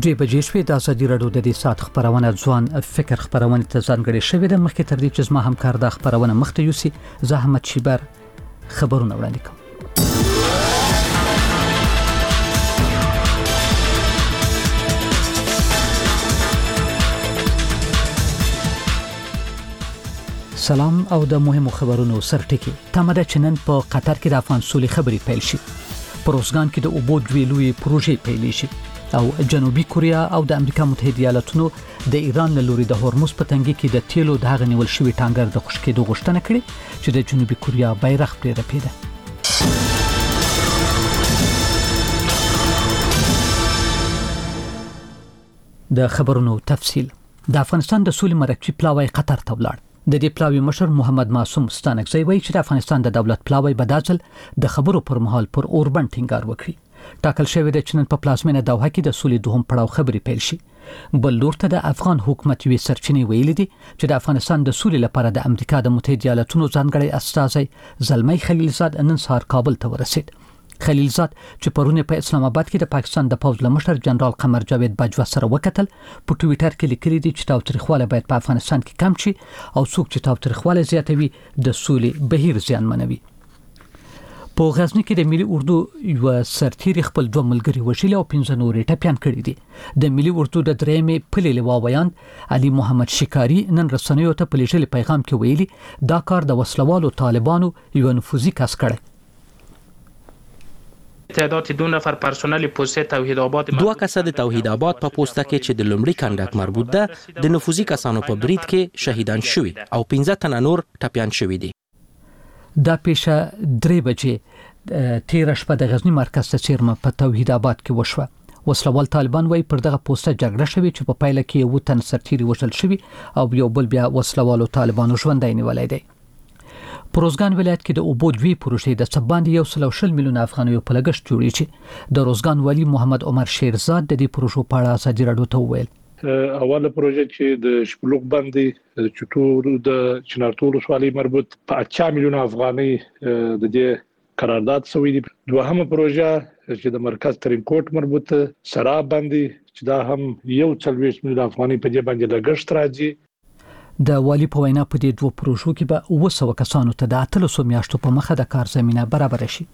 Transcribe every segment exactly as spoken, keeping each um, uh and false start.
دوی بجې شوې د ازادي راډیو د دې ساعت خبرونه ځوان فکر خبرونه ته ځانګړې شوې ده. مخکې تر دې چې زما همکار د خبرونه مخته یوسي زه احمد شیبر خبرونه وړاندې کوم. سلام او د مهمو خبرونو سرټکی. تمه ده چې نن په قطر کې د افغان سولې خبرې پیل شي. په روزګان کې د اوبو دوی لوی پروژې پیل شي او جنوبي کوریا او د امریکا متحده ایالاتونو د ایران له لوري د هورموز په تنګي کې د تیلو د هغه نیول شوی ټانګر د خشکېدو غوښتنه کړې چې د جنوبي کوریا بیرغ پرې رپیده. د خبرونو تفصیل. د افغانستان د سولې مرکزی پلاوی قطر ته ولاړ. د دې پلاوی مشر محمد معصوم ستانکزی وایي چې د افغانستان د دولت پلاوی بدازل د خبرو پر مهال پر اوربند ټینګار وکړي. ټاکل شوی د چنن په پلازمینه دوحه کې د سولې دوهم پړاو خبرې پیل شي. بل لور ته د افغان حکومت وی سرچینې ویلي دي چې د افغانستان د سولې لپاره د امریکا د متحده ایالاتونو ځانګړي استازی زلمی خلیلزاد نن سهار کابل ته ورسید. خلیلزاد چې پرونه په اسلام آباد کې د پاکستان د پوځ لمشر جنرال قمر جاوید باجوا سره وکتل په ټوئیټر کې لیکلي دي چې تاوتریخواله باید په افغانستان کې کم شي او څوک چې تاوتریخواله زیاتوي د سولې بهیر زیانمنوي. په غزنی کې د ملي اردو یو سرتیری خپل دوه ملګري وشیل او پنځه نورې ټپيان کړي دي. د ملي اردو د درېمې پلي لوا ویاند علي محمد شکاری نن رسنیو ته په لیږلي پیغام کې ویلي دا کار د وسلوالو طالبانو یو نفوذي کس کړی. تعداد دو نفر پرسنل پوسته توحید آباد دوه کسه د توحید آباد په پوسته کې چې د لومړي کندک مربوط ده د نفوذي کسانو په برید کې شهیدان شوي او پنځه تنه نور ټپيان شوي دي. دا پیښه درې بجې تیر شپه د غزنی مرکز ته چیرمه په توحید آباد کې وشوه. وسلوال طالبان وایي پر دغه پوسته جګړه شوې چې په پایله کې یو تن سرتیری وژل شوی او یو بل بیا وسلوالو طالبانو ژوندۍ نیولای دی. پروزګان ولایت کې د اوبو دوی پروژې د سباندې یو سل او شل میلیون افغانیو په لګښت جوړې شي. د روزګان والی محمد عمر شیرزاد د دې پروژو په اړه ازادي راډیو ته وویل. اوله پروژه چې د شپلوغ باندې د چټور د چنارتول ولسوالۍ مربوط په اته میلیون افغاني د دې قرارداد شوی دی. دوهمه پروژه چې د مرکز ترینکوټ مربوط سراب باندې چې دا هم یو څلوېښت میلیون افغاني په دې باندې لګښت راځي. د والی په وینا په دې دوه پروژو کې به اوه سوه کسانو ته د اتلسو میاشتو په مخه د کار زمينه برابر شي.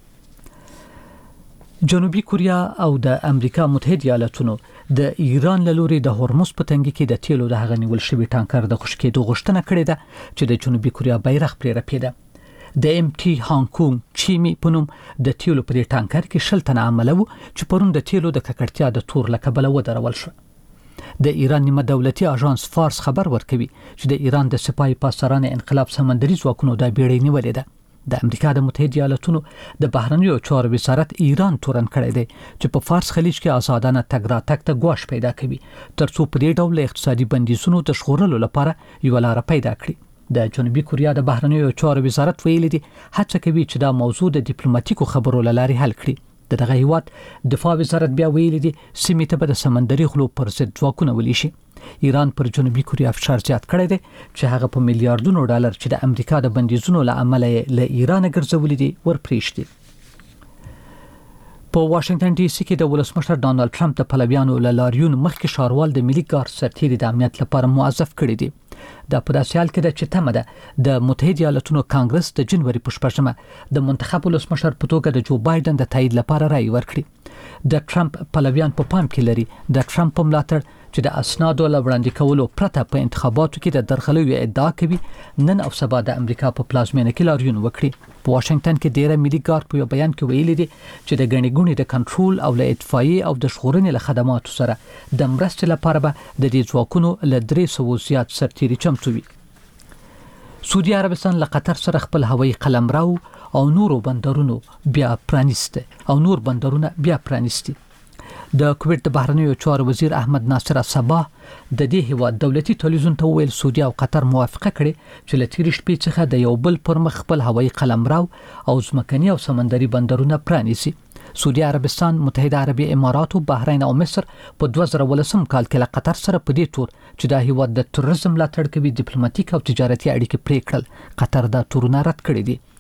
جنوبي کوریا او د امریکا متحده ایالاتونو د ایران له لوري د هورموز په تنګي کې د تیلو د هغه نیول شوی ټانکر د خشکېدو غوښتنه کړې ده چې د جنوبي کوریا بیرغ پرې رپیده. د ام ټي هانګ چیمی په نوم د تیلو په ټانکر کې شل تنه عامل وو چې پرون د تیلو د ککړتیا د تور لکبله ودرول شو. د ایران نیمه دولتي اژانس فارس خبر ورکوي چې د ایران د سپاه پاسداران انقلاب سمندري ځواکونو د بیړۍ نیولې ده. د امریکا د متحده ایالاتونو د بهرنیو چارو وزارت ایران تورن کړی دی چې په فارس خلیج کې آزادانه تګ راتګ ته ګواښ پیدا کوي ترڅو په دې ډول اقتصادي بندیزونو د شخړلو لپاره یو لار پیدا کړي. د جنوبي کوریا د بهرنیو چارو وزارت ویلي دی هڅه کوي چې دا موضوع د ډیپلوماټیکو خبرو لارې حل کړي. د دغه هیواد دفاع وزارت بیا ویلي دی سیمې ته به د سمندري غلو پر ضد ځواکونه ولی شي. ایران پر جنوبي کوریا فشار زیات کړی دی چې هغه په میلیارډونو ډالر چې د امریکا د بندیزونو له امله له ایران ګرځولې دي ورپریښتي. په واشنگټن ډي سي کې د ولسمشر ډانلډ ټرمپ د پلویانو له لاریون مخکې ښاروال د ملي ګارد سرتیری د امنیت لپاره موظف کړی دی. دا په داسې حال کې ده چې تمه ده د متحده ایالاتونو کانګرس د جنوري په شپږمه د منتخب ولسمشر په توګه د جو بایدن د تایید لپاره رائے ورکړي. د ټرمپ پلویان په پام کې لري د ټرمپ په ملاتړ چې د اسنادو له وړاندې کولو پرته په انتخاباتو کې د درغلیو ادعا کوي نن او سبا د امریکا په پلازمینه کې لاریون وکړي. په واشنگټن کې ډیره ملي ګارد په بیان کې ویلي دي چې د غنی ګونی د کنټرول او له اطفائیې او د ژغورنې له خدماتو سره د مرستې لپاره به د دې ځواکونو له درې سوو زیات سرتیري چمتو وي. سعودي عربستان له قطر سره خپل هوایي قلمرو او نورو بندرونو بیا پرانیسته او نور بندرونه بیا پرانیستي. د کویت د بهرنیو چارو وزیر احمد ناصر صباح د دې هیواد دولتي تلویزیون ته ویل سعودي او قطر موافقه کړې چې له تیرې شپې څخه د یو بل پر مخ خپل هوایي قلمرو او ځمکني او سمندري بندرونه پرانیسي. سعودي عربستان، متحده عربي امارات او بحرین او مصر په دوه زره ولسم کال کې له قطر سره په دې تور چې دا هیواد د تروریزم ملاتړ کوي ډیپلوماټیک او تجارتي اړیکې پرې کړل. قطر دا تورونه رد کړی دي.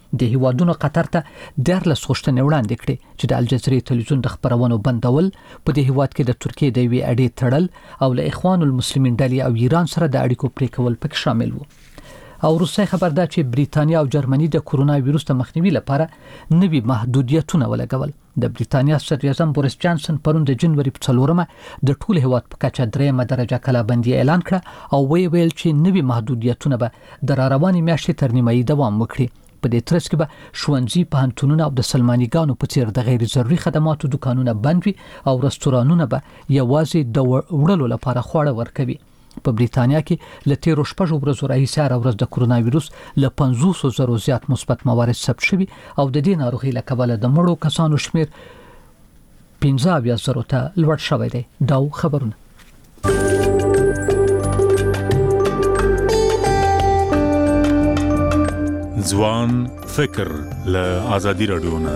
د هیوادونو قطر ته دیارلس غوښتنې وړاندې کړې چې د الجزیرې تلویزیون د خبرونو بندول، په دې هیواد کې د ترکیې د یوې اډې تړل او له اخوان المسلمین ډلې او ایران سره د اړیکو پرې کول پکې شامل وو. او روسي خبر ده چې بریتانیا او جرمني د کورونا وایروس د مخنیوي لپاره نوي محدودیتونه ولګول. د بریتانیا صدر اعظم بوریس جانسن پرون د جنوري په څلورمه د ټول هیواد په کچه درېمه درجه کلابندي اعلان کړه او وی ویل چې نوي محدودیتونه به د راروانې میاشتې تر نیمایي دوام وکړي. په دې ترڅ کې به ښوونځي، پوهنتونونه او د سلمانیګانو په څیر د غیر ضروري خدماتو دکانونه بند وي او رستورانونه به یوازې د وړلو لپاره خواړه ورکوي. په بریتانیا کې له تیرو شپږو ورځو راهیسې هره ورځ د کورونا وایروس له پنځوس زرو زیات مثبت موارد ثبت شوي او د دې ناروغۍ له کبله د مړو کسانو شمیر پنځه اویا زرو ته لوړ شوی دی. دا خبرونه ځوان فکر له آزادي رادیو نه.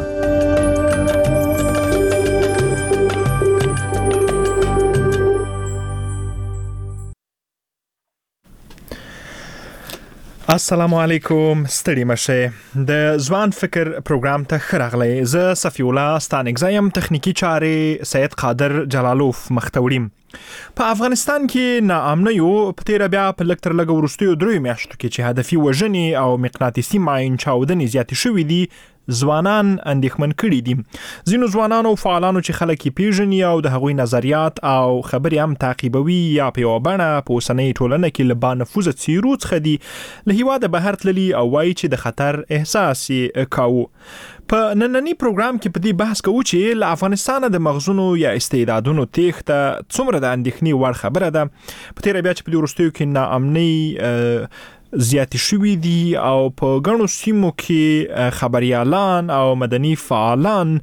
السلام علیکم، ستړي مشه. د ځوان فکر پروګرام ته خراغلی. زه صفی الله ستانګزایم، تخنیکی چارې سید قادر جلالوف مختوریم. په افغانستان کې ناامنیو په تیر بیا په لکتر لګ ورستیو درې میاشتو کې چې هدفي وژنې او مقناطیسي ماین چاودنې زیات شوې دي، ځوانان اندېښمن کړي دي. ځینو ځوانانو او فعالانو چې خلک یې پیژني او د هغوی نظریات او خبرې هم تعقیبوي یا په یوه بڼه په اوسنۍ ټولنه کې له بانفوذه څیرو څخه دي، له هیواده بهر تللي او وایي چې د خطر احساس یې کاوه. په نننی پروګرام کې په دې بحث کوو چې له افغانستانه د مغزونو یا استعدادونو تېښته څومره د اندېښنې وړ خبره ده. په تېره بیا چې په دې وروستیو کې ناامنۍ زیاتې شوي دي او په ګڼو سیمو کې خبریالان او مدني فعالان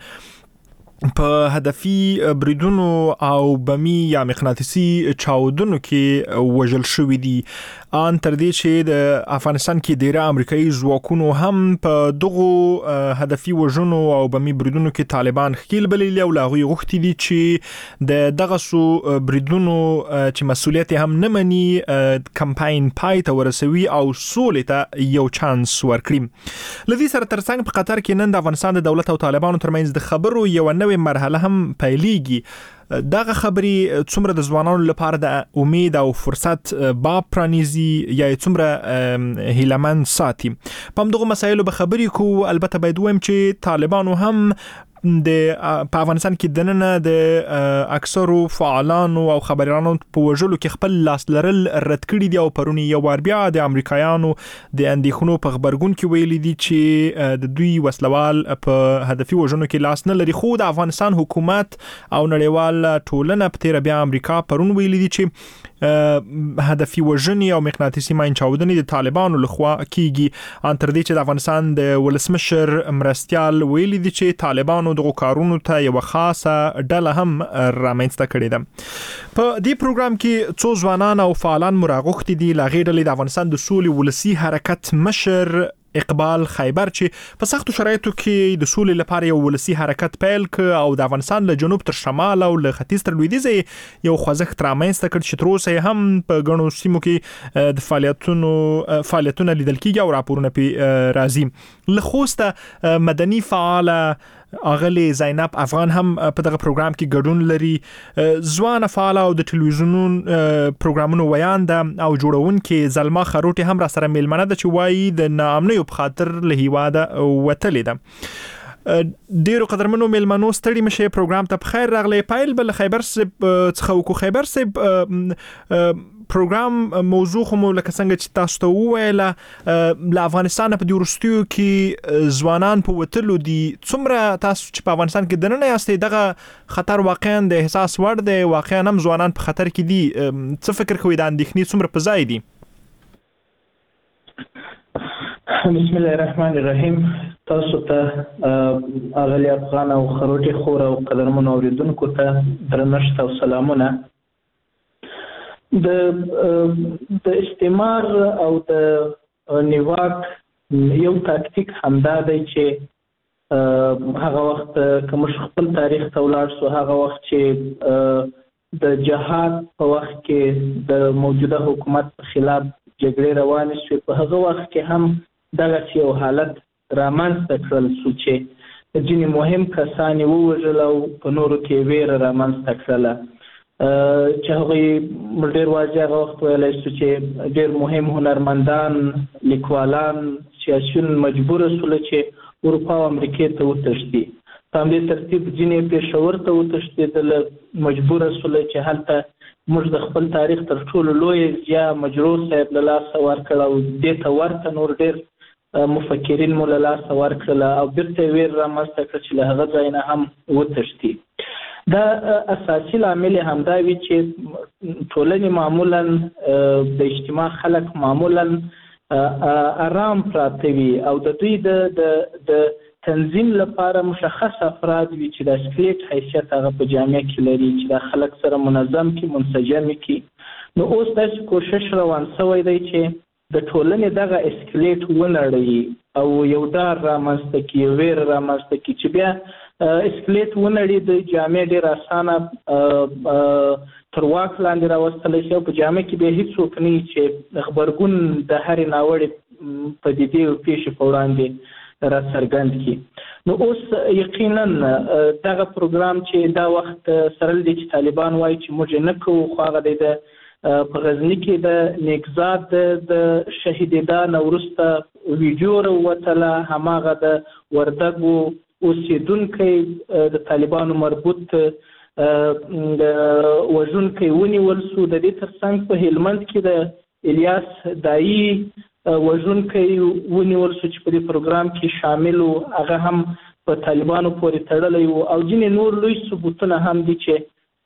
په هدفي بریدونو او بمی یا مقناطیسي چاودنو کې وژل شوي دي. ان تر دې چې د افغانستان کې ډیره امریکایي ځواکونو هم په دغه هدفي وژنو او بمی بریدونو کې طالبان ښکیل بللي او له هغوی غوښتي دي چې د دغه سو بریدونو چې مسؤلیت هم نه مني کمپاین پای ته ورسوي او سولې ته یو چانس ورکړي. له دې سره ترڅنګ په قطر کې نن د افغانستان د دولت او طالبانو ترمنځ د خبرو یو نوې مرحله هم پیلېږي. دغه خبرې څومره د ځوانانو لپاره د امید او فرصت باب پرانیزي یا څومره هیلمن ساتي، په همدغو مسایلو به خبرې کوو. البته باید ووایم چې طالبانو هم د په افغانستان کې دننه د اکثرو فعالانو او خبريالانو په وژلو کې خپل لاس لرل رد کړي دي او پرونی یو بار بیا د امریکایانو د اندېښنو په خبرګون کې ویلي دي چې د دوی وسلوال په هدفي وژنو کې لاس نه لري. خو د افغانستان حکومت او نړیوال ټولنه په تیر بیا امریکا پرون ویلي دي چې هدفي وژنې او مقناطیسي ماین چاودنې د طالبانو لخوا کیږي. ان تر دې چې د افغانستان د ولسمشر مرستيال ویلي دي چې طالبانو دغه کارونو ته یو خاصه ډله هم رامنځته کړې ده. په دې پروګرام کې څو ځوانان او فعالان مراغوښتي دي. له غیر ډلې د افغانستان د سولې ولسی حرکت مشر اقبال خیبر چې په سختو شرایطو کې د سولې لپاره یو ولسی حرکت پیل ک او د افغانستان له جنوب تر شمال او له ختیځ تر لویدیځ یو خوځښت رامنځته کړ چې تر اوسه هم په ګڼو سیمو کې د فعالیتونو فعالیتونه لیدل کیږي او راپورونه پی راځي. له خوسته مدني فعاله اغلی زینب افغان هم په دغه پروګرام کې ګډون لري. ځوان فعال او د ټلویزیون پروګرامونو ویانده او جوړونکې زلما خروټي هم را سره میلمنه ده چې وایي د ناامنیو په خاطر له هیواده وتلې ده. ډیرو قدرمنو میلمنو ستړي مشه پروګرام ته بخیر راغلی. پایل بل خیبر څخه وکړو. خیبر صاحب پروګرام موضوع خو مو لکه څنګه چې تاسو ته وویله له افغانستان په دې وروستیو کې ځوانان په وتلو دي. څومره تاسو چې په افغانستان کې دننه یاستئ دغه خطر واقعا د احساس وړ دی؟ واقعا هم ځوانان په خطر کې دي. څه فکر کوئ د اندېښنې څومره په ځای دي؟ بسم الله الرحمن الرحیم. تاسو ته اغلی افغان او خروټي خور او قدرمنو اوریدونکو ته درنښت او سلامونه. د د استعمار او د نیواک یو تاکتیک همدا دی چې هغه وخت کوم خپل تاریخ ته ولاړ سو، هغه وخت چې د جهاد په وخت کې د موجوده حکومت په خلاف جګړې روانې شوې، په هغه وخت کې هم دغه یو حالت رامنځته کړل شو چې ځینې مهم کسان یې ووژل او په نورو کې ویره رامنځته کړله چې هغوی ډېر واضح هغه وخت ویلی شو چې ډېر مهم هنرمندان لیکوالان سیاسیون مجبوره شول چې اروپا او امریکې ته وتښتي. په همدې ترتیب ځینې پېښور ته وتښتېدل، مجبوره شول چې هلته موږ د خپل تاریخ تر ټولو لوی ضیا مجروح صاحب له لاسه ورکړه او دې ته ورته نور ډېر مفکرین مو له لاسه ورکړله او بیرته یې ویره رامنځته کړه چې له هغه ځای نه هم وتښتي. دا اساسي لامل همدا وي چې ټولنې معمولا د اجتماع خلک معمولا آرام پراته وي او د دوی د تنظیم لپاره مشخص افراد وي چې د اسکلیټ حیثیت هغه په جامعه کې لري چې د خلک سره منظم کړي، منسجم کړي. نو اوس داسې کوشش روان شوی دی چې د ټولنې دغه اسکلیټ ونړوي او یو ډار رامنځته کړي، ویره رامنځته کړي چې بیا اسکلیټ ونړي د جامعه ډېر اسانه تر واک لاندې راوستلی شي او په جامعه کې بیا هېڅوک نه وي چې غبرګون د هرې ناوړې پدیدې او پېښې په وړاندې راڅرګند کړي. نو اوس یقینا دغه پروګرام چې دا وخت سره دی چې طالبان وایي چې موږ یې نه کوو، خو هغه دی د په غزني کې د نیکزاد د شهیدېدا نه وروسته ویډیو راووتله، هماغه د وردګو اوسیدونکی د طالبانو مربوط وژونکی ونیول شو. د دې ترڅنګ په هلمند کې د الیاس دایي وژونکی ونیول شو چې په دې پروګرام کې شامل و، هغه هم په طالبانو پورې تړلی و او ځینې نور لوی ثبوتونه هم دي چې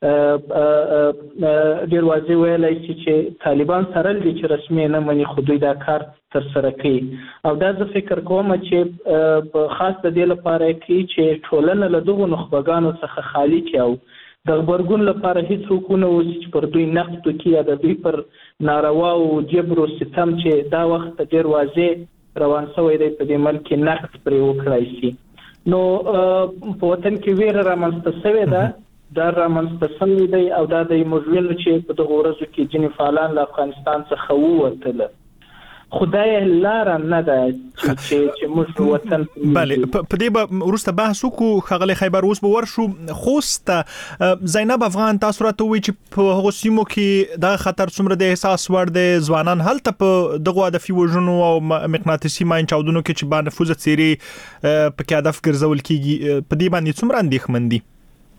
ډېر واضح ویلی شي چې طالبان سره دي چې رسمي نه مني خو دوی دا کار ترسره کوي. او دا زه فکر کوم چې خاص د دې لپاره کوي چې ټولنه له دغو نخبګانو څخه خالي کړي او د غبرګون لپاره هېڅوک ونه اوسي چې پر دوی نقد وکړي یا د دوی پر نارواو جبر و ستم چې دا وخت ډېر واضح روان شوی دی په دې ملک کې نقد پرې وکړی شي. نو په وطن کې ویره رامنځته شوې ده، دا رامنځته شوی دی او دا د موږ وینو چې په دغو ورځو کې ځینې فعالان له افغانستان څخه ووتله. خدای لاره نه ده چې موږ وطن بله په دې به وروسته بحث وکړو. ښاغلی خیبر اوس به ورشو خوست ته. زینب افغان تاسو راته ووایئ چې په هغو سیمو کې دغه خطر څومره د احساس وړ دی، ځوانان هلته په دغو هدفي وژنو او مقناطیسي ماین چاودنو کې چې با نفوذه څیرې پکې هدف ګرځول کېږي، په دې باندې څومره اندېښمن دي؟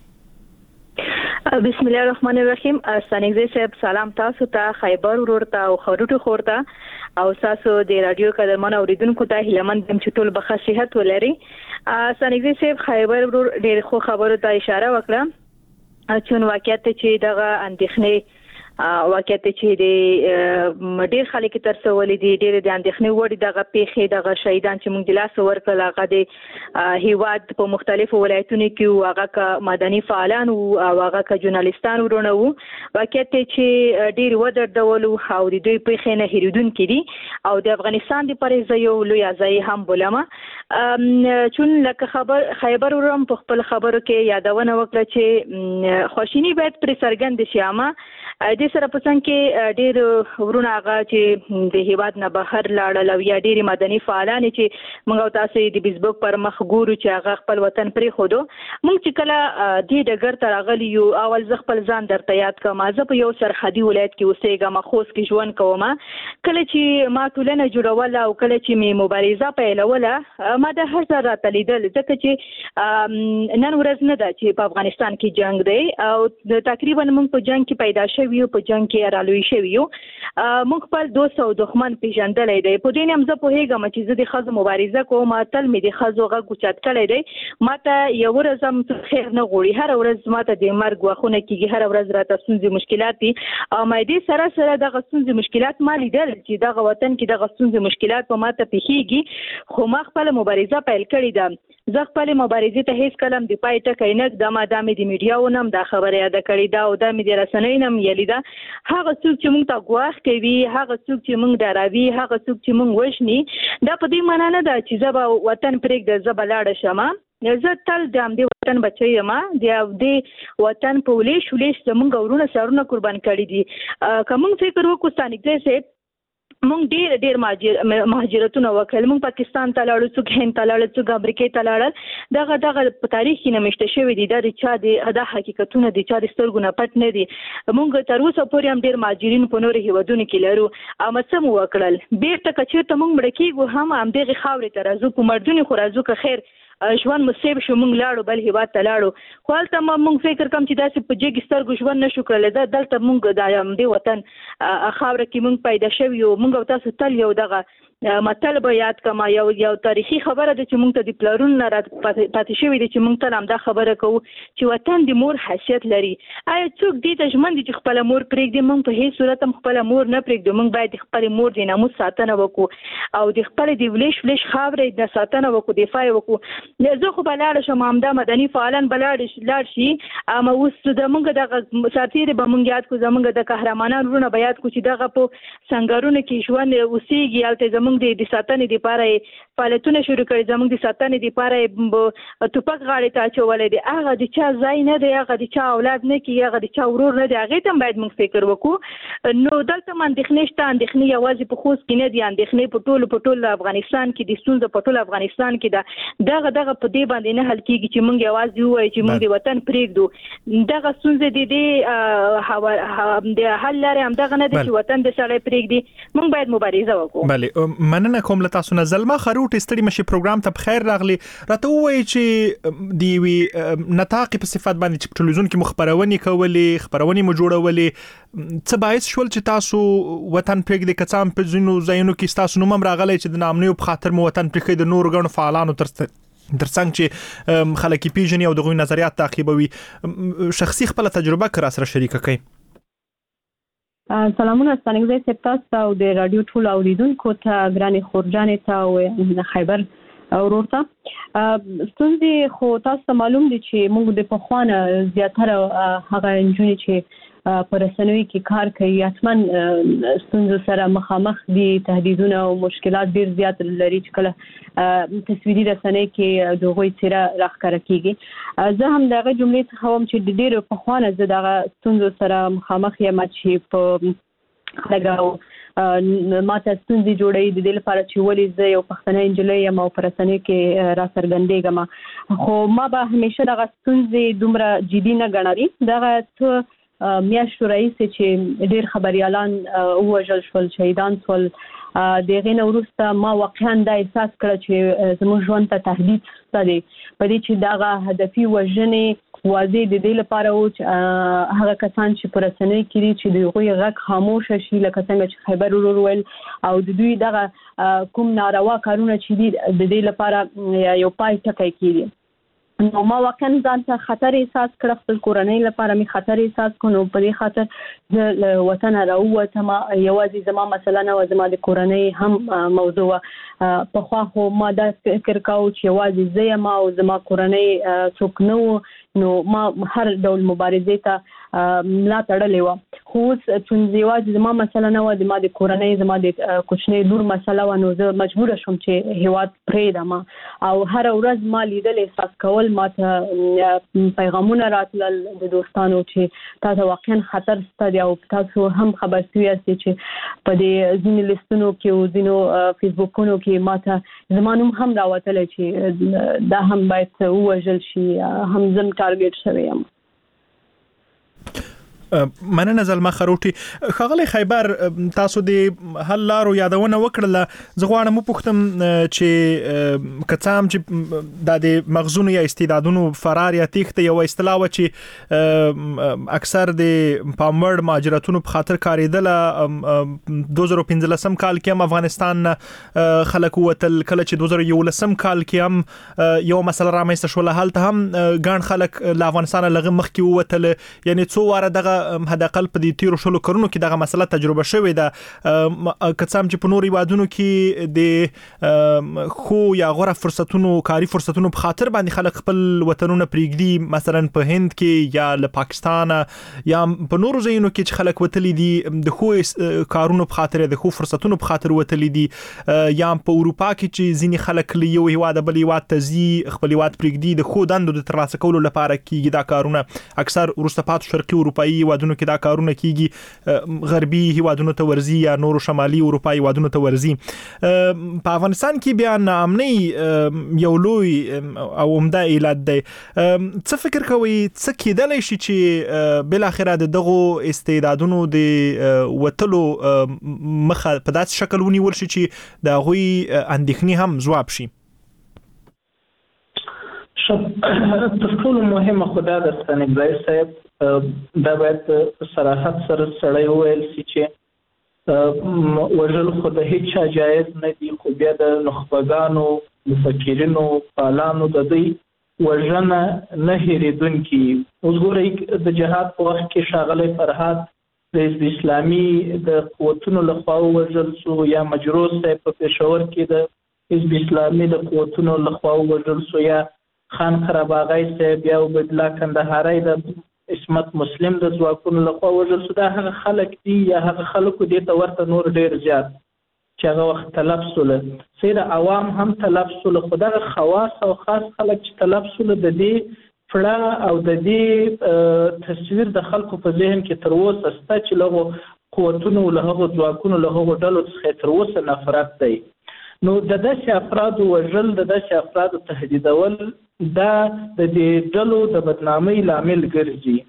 بسم الله الرحمن الرحیم. ستانګزی صاحب سلام تاسو ته، خیبر ورور ته او خروټو خور ته او تاسو د رادیو قدرمن اوریدونکو ته هیلمن دم چې ټول به صحت ولري. ستانګزی صاحب خیبر ورور ډېر خو خبرو ته اشاره وکړه چې واقعیت چې دغه اندېښنې واقعیت چې د ډېر خلک تر څو ولې ډېر د اندېښنې وړ دغه پیښې دغه شهیدان چې موږ د لاس ورکړل هغه د هیواد په مختلفو ولایتونو کې هغه ک مدني فعالان او هغه ک ژورنالیستان ورونه وو، واقعیت چې ډېر ودردول او د دوی پیښې نه هېرېدونکي دي او د افغانستان د پرې یو لوی ځای هم بولمه. چون لکه خبر خیبر ورم په خپل خبرو کې یادونه وکړه چې خواشیني باید پر څرګند شي. اما د سره په څنګ کې ډېر ورونه هغه چې د هیواد نه بهر لاړل او یا ډېرې مدني فعالان چې موږ او تاسو د فیسبوک پر مخ ګورو چې هغه خپل وطن پرېښودو. موږ چې کله دې ډګر ته راغلي یو اول زه خپل ځان درته یاد کړم. زه په یو سرحدي ولایت کې اوسېږم، خوست کې ژوند کوم. کله چې ما ټولنه جوړوله او کله چې مې مبارزه پیلوله ما د هر ځای راته لیدل، ځکه چې نن ورځ نه ده چې په افغانستان کې جنګ دی او تقریبا موږ په جنګ کې پیدا شوي یو، په جنګ کې رالوي شوي یو. موږ خپل دوست او دښمن پیژندلی دی. په دې نه هم زه پوهېږم چې زه د ښځو مبارزه کوم، تل مې د ښځو غږ اوچت کړی دی. ما ته یوه ورځ هم خیر نه غواړي، هره ورځ ما ته د مرګ وخونه کېږي، هره ورځ راته ستونزې مشکلات دي او ما دې سره سره دغه ستونزې مشکلات ما لیدل چې دغه وطن کې دغه ستونزې مشکلات په ما ته پېښېږي، خو ما خپله مبارزه پیل کړې ده. زه خپلې مبارزې ته هېڅ کله هم د پای ټکی نه ږدم. دا مې د میډیاو نه هم دا خبره یاده کړې ده او دا مې د رسنیو نه هم یلې ده. هغه څوک چې موږ ته ګواښ کوي، هغه څوک چې موږ ډاروي، هغه څوک چې موږ وژني، دا په دې معنا نه ده چې زه به وطن پرېږده، زه به لاړه شم. زه تل د همدې وطن بچی یم، د همدې وطن په ولیش ولیش زموږ ورونه سرونه قربان کړي دي. که موږ فکر وکړو ستانګزی صاحب مونږ ډیر ډیر مهاجرتونه وکړل. مونږ پاکستان ته لاړو، څوک هند ته لاړل، څوک امریکا ته لاړل. دغه دغه په تاریخ کې نمشته شوی دي، دا چا د دا حقیقتونه دي، چا د سترګو نه پټ نه دي. مونږ تر اوسه پورې هم ډیر مهاجرین په نورو هیوادونو کې لرو. او څه مو وکړل، بیرته کچېرته مونږ مړ کېږو هم همدغه خاورې ته راځو، په مردونی خو راځو که خیر ژوند مصیب شو مونږ لاړو بل هیواد ته لاړو. خو هلته ما مونږ فکر کوم چې داسې په جګ سترګو ژوند نشو کړلی. دا دلته مونږ د همدې وطن خاوره کې مونږ پیدا شوي یو. مونږ او تاسو تل یو دغه متل به یاد کما، یو یو تاریخي خبره ده چې مونږ ته د پلرونو نه پاتې شوي دي، چې مونږ تل همدا خبره کوو چې وطن د مور حیثیت لري. آیا څوک دې ته ژمن دي چې خپله مور پرېږدي؟ مونږ په هېڅ صورت هم خپله مور نه پرېږدو. مونږ باید د خپلې مور د ناموس ساتنه وکړو او د خپلې د ولیش ولیش خاورې د ساتنه وکړو، دفاع یې وکړو. زه خو به لاړه شم، همدا مدني فعالان به لاړ شي. اما اوس زمونږ دغه سرتېرې به مونږ یاد کړو، زمونږ د قهرمانان وروڼه به یاد کړو چې دغه په سنګرونو کې ژوند اوسېږي. هلته زمونږ د ساتنې دپاره یې فعالیتونه شروع کړي، زموږ د ساتنې دپاره یې ټوپک غاړې ته اچولی دی. هغه د چا ځای نه دی، هغه د چا اولاد نه کي، هغه د چا ورور نه دی. هغې ته هم باید موږ فکر وکړو. نو دلته هم اندېښنې شته. اندېښنې یوازې په خوست کې نه دي، اندېښنې په ټولو په ټول افغانستان کې دي، ستونزه په ټول افغانستان کې ده. دغه دغه په دې باندې نه حل کېږي چې موږ یوازې ووایو چې موږ د وطن پرېږدو. دغه ستونزې د دې د حل لارې همدغه نه ده چې وطن د سړی پرېږدي. موږ باید مبارزه وکړو. بله، مننه کوم له تاسو نه. زلمه خروټ ستړي مشي پروګرام ته بخیر راغلی. راته وایي چې دی وی نتاقي په صفات باندې چې په ټلویزیون کې مخبرونې کولې، خبرونې مو جوړولې، څه باعث شول چې تاسو وطن پرېږدئ؟ که څه هم په ځینو ځایونو کې ستاسو نوم هم راغلی چې د ناامنیو په خاطر مو وطن پرېښی، د نورو ګڼو فعالانو تر ترڅنګ چې خلک یې پیژني او د هغوی نظریات تعقیبوي. شخصي خپله تجربه که راسره شریکه کوئ. سلامونه ستانګزی صاحب تاسو او د رادیو ټول اوریدونکو ته، ګرانې خورجانې ته او خیبر ورور ته. ستونزې خو تاسو ته معلوم دي چې موږ د پخوانه زیاتره هغه نجونې چې په رسنیو کې کار کوي حتمن ستونزو سره مخامخ دي. تهدیدونه او مشکلات ډیر زیات لري چې کله تصویري رسنۍ کې د هغوی څیره راښکاره کیږي. زه هم دغه جملې څخه وم چې د ډیرو پخوانه زه دغه ستونزو سره مخامخ یم چې په خلکو ماته ستونزې جوړوي د دې لپاره چې ولې زه یو پښتنه نجلۍ یم او په رسنیو کې راڅرګندېږم. خو ما به همیشه دغه ستونزې دومره جدي نه ګڼلې. دغه څه میاشتو راهیسې چې ډېر خبریالان ووژل شول، شهیدان شول، د هغې نه وروسته ما واقعا دا احساس کړه چې زموږ ژوند ته تهدید شته دی، په دې چې دغه هدفي وژنې واضح د دې لپاره و چې هغه کسان چې په رسنیو کې دي چې د هغوی غږ خاموشه شي، لکه څنګه چې خیبر ورور ویل، او د دوی دغه کوم ناروا کارونه چې دي د دې لپاره یو پای ټکی کېږي. نو ما واقعا ځان ته خطر احساس کړه، خپل کورنۍ لپاره مې خطر احساس کړ. نو په دې خاطر زه له وطنه راووتم. یوازې زما مسله نه وه، زما د کورنۍ هم موضوع وه. پخوا خو ما دا فکر کاوه چې یوازې زه یم او زما کورنۍ څوک نه وو، نو ما هر ډول مبارزې ته ملا تړلې وه. خو اوس څنګه یوازې زما مسله نه وه، زما د کورنۍ، زما د کوچنۍ لور مسله وه. نو زه مجبوره شوم چې هیواد پرېږدم او هر ورځ ما لیدل، احساس کول، ما ته پیغامونه راتلل د دوستانو چې تاسو واقعا خطر شته دی، او تاسو هم خبر شوي یاست چې په دې ځینې لیستونو کې او ځینو فیسبوکونو کې ما ته زما نوم هم راوتلی چې دا هم باید ووژل شي، هم زم ټارګټ شوی یم. مننه زلمه خروټي. ښاغلی خیبر، تاسو د حل لارو یادونه وکړله. زه غواړم وپوښتم چې که څه هم چې دا د مغزونو یا استعدادونو فرار یا تیښته یوه اصطلاح وه چې اکثر د پاموړ مهاجرتونو په خاطر کارېدله. دوه زره پنځلسم کال کې هم افغانستان نه خلک ووتل، کله چې دوه زره یولسم کال کې هم یو مسله رامنځته شوله، هلته هم ګڼ خلک له افغانستانه له هغه مخکې ووتل. یعنې څو واره دغه حداقل په دې تیرو شلو کلونو کې دغه مسله تجربه شوې ده. که څه هم چې په نورو هیوادونو کې د خو یا غوره فرصتونو، کاري فرصتونو په خاطر باندې خلک خپل وطنونه پرېږدي، مثلا په هند کې یا له پاکستان یا په نورو ځایونو کې چې خلک وتلي دي د خو کارونو په خاطر، د خو فرصتونو په خاطر وتلي دي، یا په اروپا کې چې ځینې خلک له یو هیواده بل هیواد ته ځي، خپل هیواد پرېږدي د خو دندو د ترلاسه کولو لپاره کېږي دا کارونه. اکثر وروسته پاتې شرقي اروپایي هیوادونو کې دا کارونه کیږي غربي هیوادونو ته ورزي یا نور شمالي اروپایي هیوادونو ته ورزي په افغانستان کې بیا ناامنۍ یو لوی او عمده علت دی. څه فکر کوئ څه کېدلی شي چې بل اخره دغه استعدادونو د وتلو مخه په داسې شکل ونیول شي چې د هغوی اندېښنې هم ځواب شي؟ تر ټولو مهمه خو دا ده ستانکزی صاحب، دا باید په صراحت سره سړی وویل شي چې وژل خو د هیڅ چا جایز نه دي، خو بیا د نخبګانو مفکرینو فعالانو د دوی وژنه نه هېرېدونکي. اوس ګورئ د جهاد په وخت کې ښاغلی فرهاد د حزب اسلامي د قوتونو لخوا ووژل شو، یا مجروح صاحب په پېښور کې د حزب اسلامي د قوتونو لخوا ووژل شو، یا خان قرباغی صاحب یا عبیدالله کندهاری د عصمت مسلم د ځواکونو لخوا وژل شو. دا هغه خلک دي یا هغه خلکو دې ته ورته نور ډېر زیات چې هغه وخت تلف سوله، سیر عوام هم تلف سوله، خو دغه خواص او خاص خلک چې تلف سوله د دې فړه او د دې تصویر د خلکو په ذهن کې تر اوسه شته چې له هغو قوتونو له هغو ځواکونو له هغو ډلو څخه تر اوسه نفرت دی. نو د داسې افرادو وژل، د داسې افرادو تهدیدول دا د دې ډلو د بدنامۍ لامل ګرځي.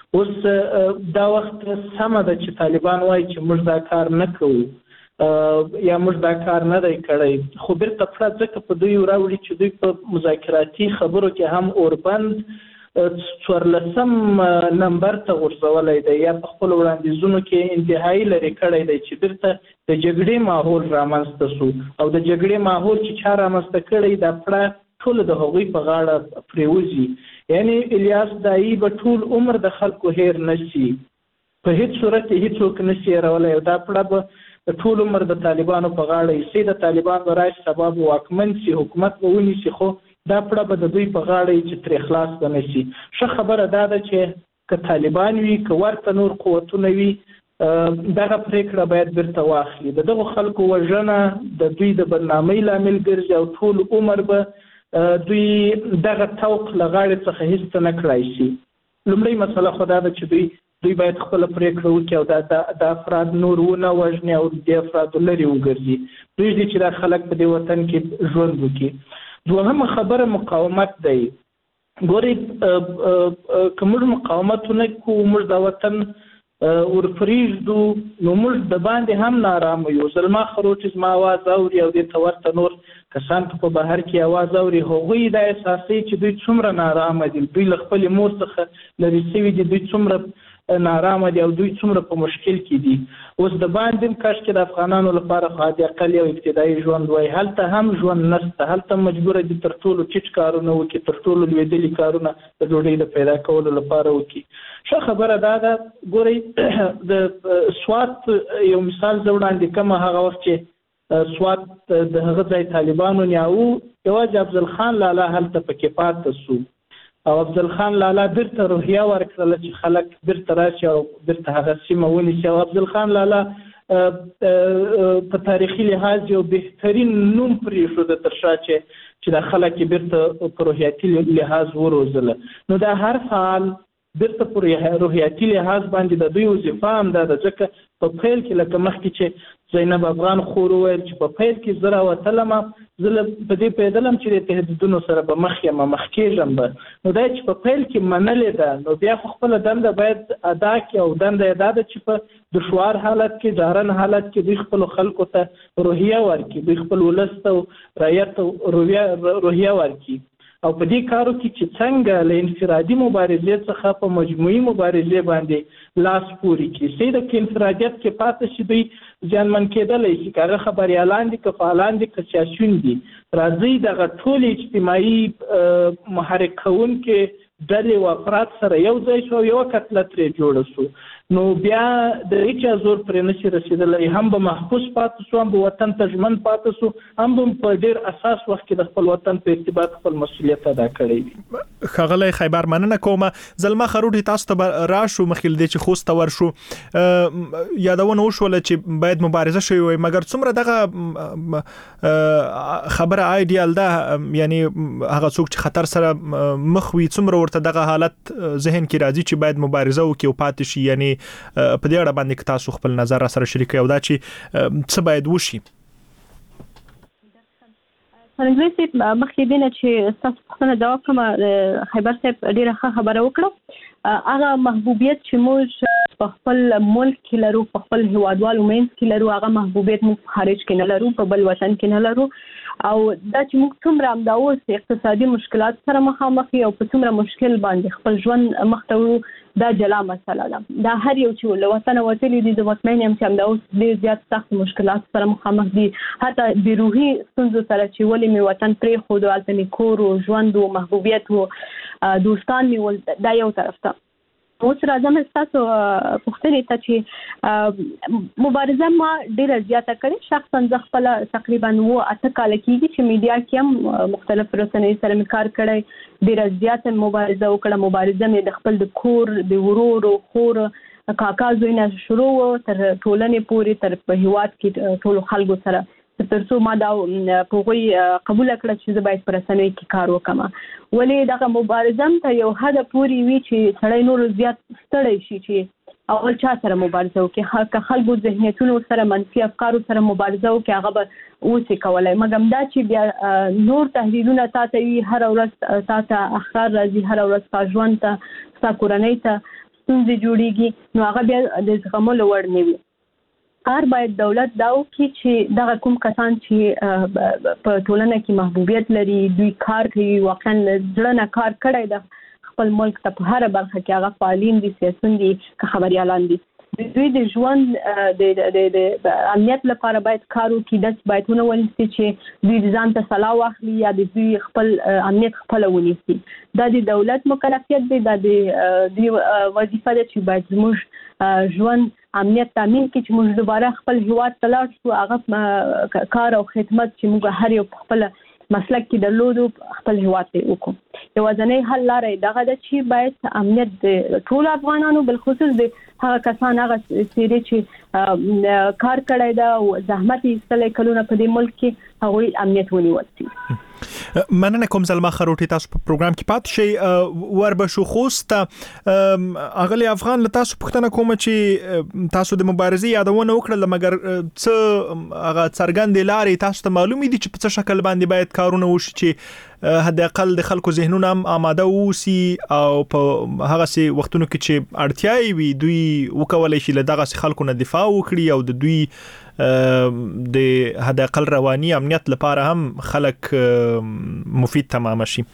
اوس دا وخت سمه ده چې طالبان وایي چې موږ دا کار نه کوو یا موږ دا کار نه دی کړی، خو بیرته پړه ځکه په دوی راوړي چې دوی په مذاکراتي خبرو کې هم اوربند څوارلسم نمبر ته غورځولی دی، یا په خپلو وړاندیزونو کې انتهایي لرې کړی دی چې بیرته د جګړې ماحول رامنځته شو، او د جګړې ماحول چې چا رامنځته کړی دا پړه ټول د هغوی په غاړه پریوزي. یعنی الیاس دایي به ټول عمر د خلکو هیر نشي، په هیڅ صورت هیڅوک نشي هیرولی، او دا پړه به ټول عمر د طالبانو په غاړه ایسي، د طالبان به راشي سبا به واکمن شي، حکومت به ونیسي، خو دا پړه به د دوی په غاړه چې ترې خلاص به نه شي. ښه خبره دا ده چې که طالبان وي که ورته نور قوتونه وي دغه پرېکړه باید بیرته واخلي. د دغو خلکو وژنه د دوی د بدنامۍ لامل ګرځي، او ټول عمر به دوی دغه توق له غاړې څخه هیڅ څه نه کړای شي. لومړی مسله خو دا ده چې دوی دوی باید خپله پرېکړه وکړي او دا د افراد نور ونه وژني او د افرادو لرې وګرځي. پرېږدي چې دا خلک په دې وطن کې ژوند وکړي. دوهمه خبره مقاومت دی. ګورئ که موږ مقاومت ونه کړو، موږ دا وطن ورپرېږدو، نو موږ د باندې هم نارامه یو. زلما خروټ زما اواز اوري او دې ته ورته نور کسان که په بهر کې اواز اوري، هغوی دا احساسوي چې دوی څومره نارامه دي، دوی له خپلې مور څخه لرې شوي دي، دوی څومره نارامه دي او دوی څومره په مشکل کې دي. اوس د باندې کاشکې د افغانانو لپاره خو حد اقل یو ابتدایي ژوند وای، هلته هم ژوند نشته، هلته مجبوره دي تر ټولو ټیټ کارونه وکړي، تر ټولو لوېدلي کارونه د ډوډۍ د پیدا کولو لپاره وکړي. ښه خبره دا ده. ګورئ د سوات یو مثال زه وړاندې کوم، هغه وخت چې سوات د هغه ځای طالبانو نیاوه، یوازې افضل خان لالا هلته پکې پاتې شو، او افضل خان لالا بیرته روحیه ورکړله چې خلک بیرته راشي او بیرته هغه سیمه ونیسي. او افضل خان لالا په تاریخي لحاظ یو بهترین نوم پرېښوده تر شا چې چې دا خلک یې بیرته په روحیاتي لحاظ وروزله. نو دا هر فعال بیرته په روحیاتي لحاظ باندې د دوی وظیفه هم دا ده، ځکه په پیل کې لکه مخکې چې زینب افغان خور وویل چې په پیل کې زه راوتلم، زه په دې پوهېدلم چې د تهدیدونو سره به مخ یم، مخ کېږم به. نو دا چې په پیل کې منلې ده، نو بیا خو خپله دنده باید ادا کړي، او دنده یې دا ده چې په دشوار حالت کې، ډارن حالت کې دوی خپلو خلکو ته روحیه ورکړي، دوی خپل ولس ته او رعیت ته روحیه ورکړي. او په دې کارو کې چې څنګه له انفرادي مبارزې څخه په مجموعي مبارزې باندې لاس پورې کړي، چې د انفرادیت کې پاتې شي دوی زیانمن کېدلی شي، که هغه خبریالان دي، که فعالان دي، که سیاسیون دي. راځئ دغه ټول اجتماعي محرک کوونکې ډلې او افراد سره یو ځای شو، یوه کتله ترې جوړه شو. نو بیا د هیڅ زور پر نشي رسیدلی، هم به محفوظ پاتې شو، هم به وطن ته ژمن پاتې شو، هم به په ډیر اساس وخت کې د خپل وطن په ارتباط خپل مسؤلیت ادا کړی وي. ښاغلی خیبر مننه کوم. زلمه خروټي تاسو ته راشو مخکې د چې خوست ور شو یادونه وشول چې باید مبارزه شوی وي، مګر څومره دغه خبره ایډیال ده، یعنی هغه څوک چې خطر سره مخ وي څومره ورته دغه حالت ذهن کې راځي چې باید مبارزه وکړي او پاتې شي، یعنی په دې اړه باندې تاسو خپل نظر را سره شریکوي او دا چې څه باید وشي؟ انګلیسي مخکې دینه چې تاسو څنګه جواب کوم خیبر صاحب ډیره ښه خبره وکړه. هغه محبوبیت چې موږ په خپل ملک کې لرو، په خپل هیوادوالو منځ کې لرو، هغه محبوبیت موږ خارج کې نه لرو، په بل وطن کې نه لرو. او دا چې موږ څومره هم دا اوس اقتصادي مشکلات سره مخامخ یو په څومره مشکل باندې خپل ژوند مخ ته وړو، دا جلا مسله ده. دا هر یو چې له وطن وتلی دي د مطمئن یم چې هم دا اوس ډېر زیات سخت مشکلات سره مخامخ دي، حتی د روحي ستونزو سره چې ولې مې وطن پرېښود، هلته مې کور و، ژوند و، محبوبیت و، دوستان مې ول، دا یو طرف ته. اوس راځم ستاسو پوښتنې ته چې مبارزه ما ډیره زیاته کړې. شخصا زه خپل تقریبا اوه اته کاله کېږي چې میډیا کې هم مختلف رسنیو سره مې کار کړی، ډیره زیاته مبارزه وکړه. مبارزه مې د خپل د کور، د ورور، خور، کاکا زوی نه شروع تر ټولنې پورې، تر په هیواد کې ټولو خلکو سره، تر څو ما دا په غوي قبول کړ چې زه باید پر رسنیو کې کار وکم. ولې دغه مبارزه ته یو حد پورې وی چې سړی نور زیات ستړی شي چې اول چا سره مبارزه وکړي، که خلکو ذهنیتونو سره منفي افکارو سره مبارزه وکړي هغه به اوسې کولای. مګر دا چې بیا نور تهدیدونه تا ته وي، هر ورځ تا ته اخطار راځي، هر ورځ تا ژوند ته، ستا کورنۍ ته ستونزې جوړیږي، نو هغه بیا د زغملو وړ نه وي. کار باید دولت دا وکړي چې دغه کوم کسان چې په ټولنه کې محبوبیت لري، دوی کار کوي، واقعا زړه نه کار کړی د خپل ملک ته په هر برخه کې، هغه فعالین دي، سیاسیون دي، که خبریالان دي، دوی د ژوند د امنیت لپاره باید کار وکړي. داسې باید ونه ونیسي چې دوی د ځان ته سلاح واخلي یا د دوی خپل امنیت خپله ونیسي. دا د دولت مکلفیت دی، دا د دوی وظیفه ده چې باید زموږ ژوند امنیت تامین کړي، چې موږ دوباره خپل هیواد ته لاړ شو، هغه کار او خدمت چې موږ هر یو خپل مسلک کې درلودو خپل هیواد ته وکړو. یوازینی حل لاره دغه ده چې باید امنیت د ټولو افغانانو، بالخصوص د هغه کسان، هغه څیرې چې کار کړی ده او زحمت یې ایستلی کلونه په دې ملک کې، هغوی امنیت ونیول شي. مننه کوم زلمه خروټي، تاسو په پروګرام کې پاتې شئ. وربشو خوست اغلی افغان له تاسو پوښتنه کوم چې تاسو د مبارزې یادونه وکړه، مګر څه هغه څرګندې لارې تاسو ته معلومې دي چې په څه شکل باندې باید کارونه وشي چې حد اقل د خلکو ذهنونه هم آماده ووسي او په هغه سي وختونو کې چې اړتیا وي دوی وکولای شي له دغه خلکو نه دفاع وکړي او د دوی د حد اقل رواني امنیت لپاره هم خلک مفید تمام شي.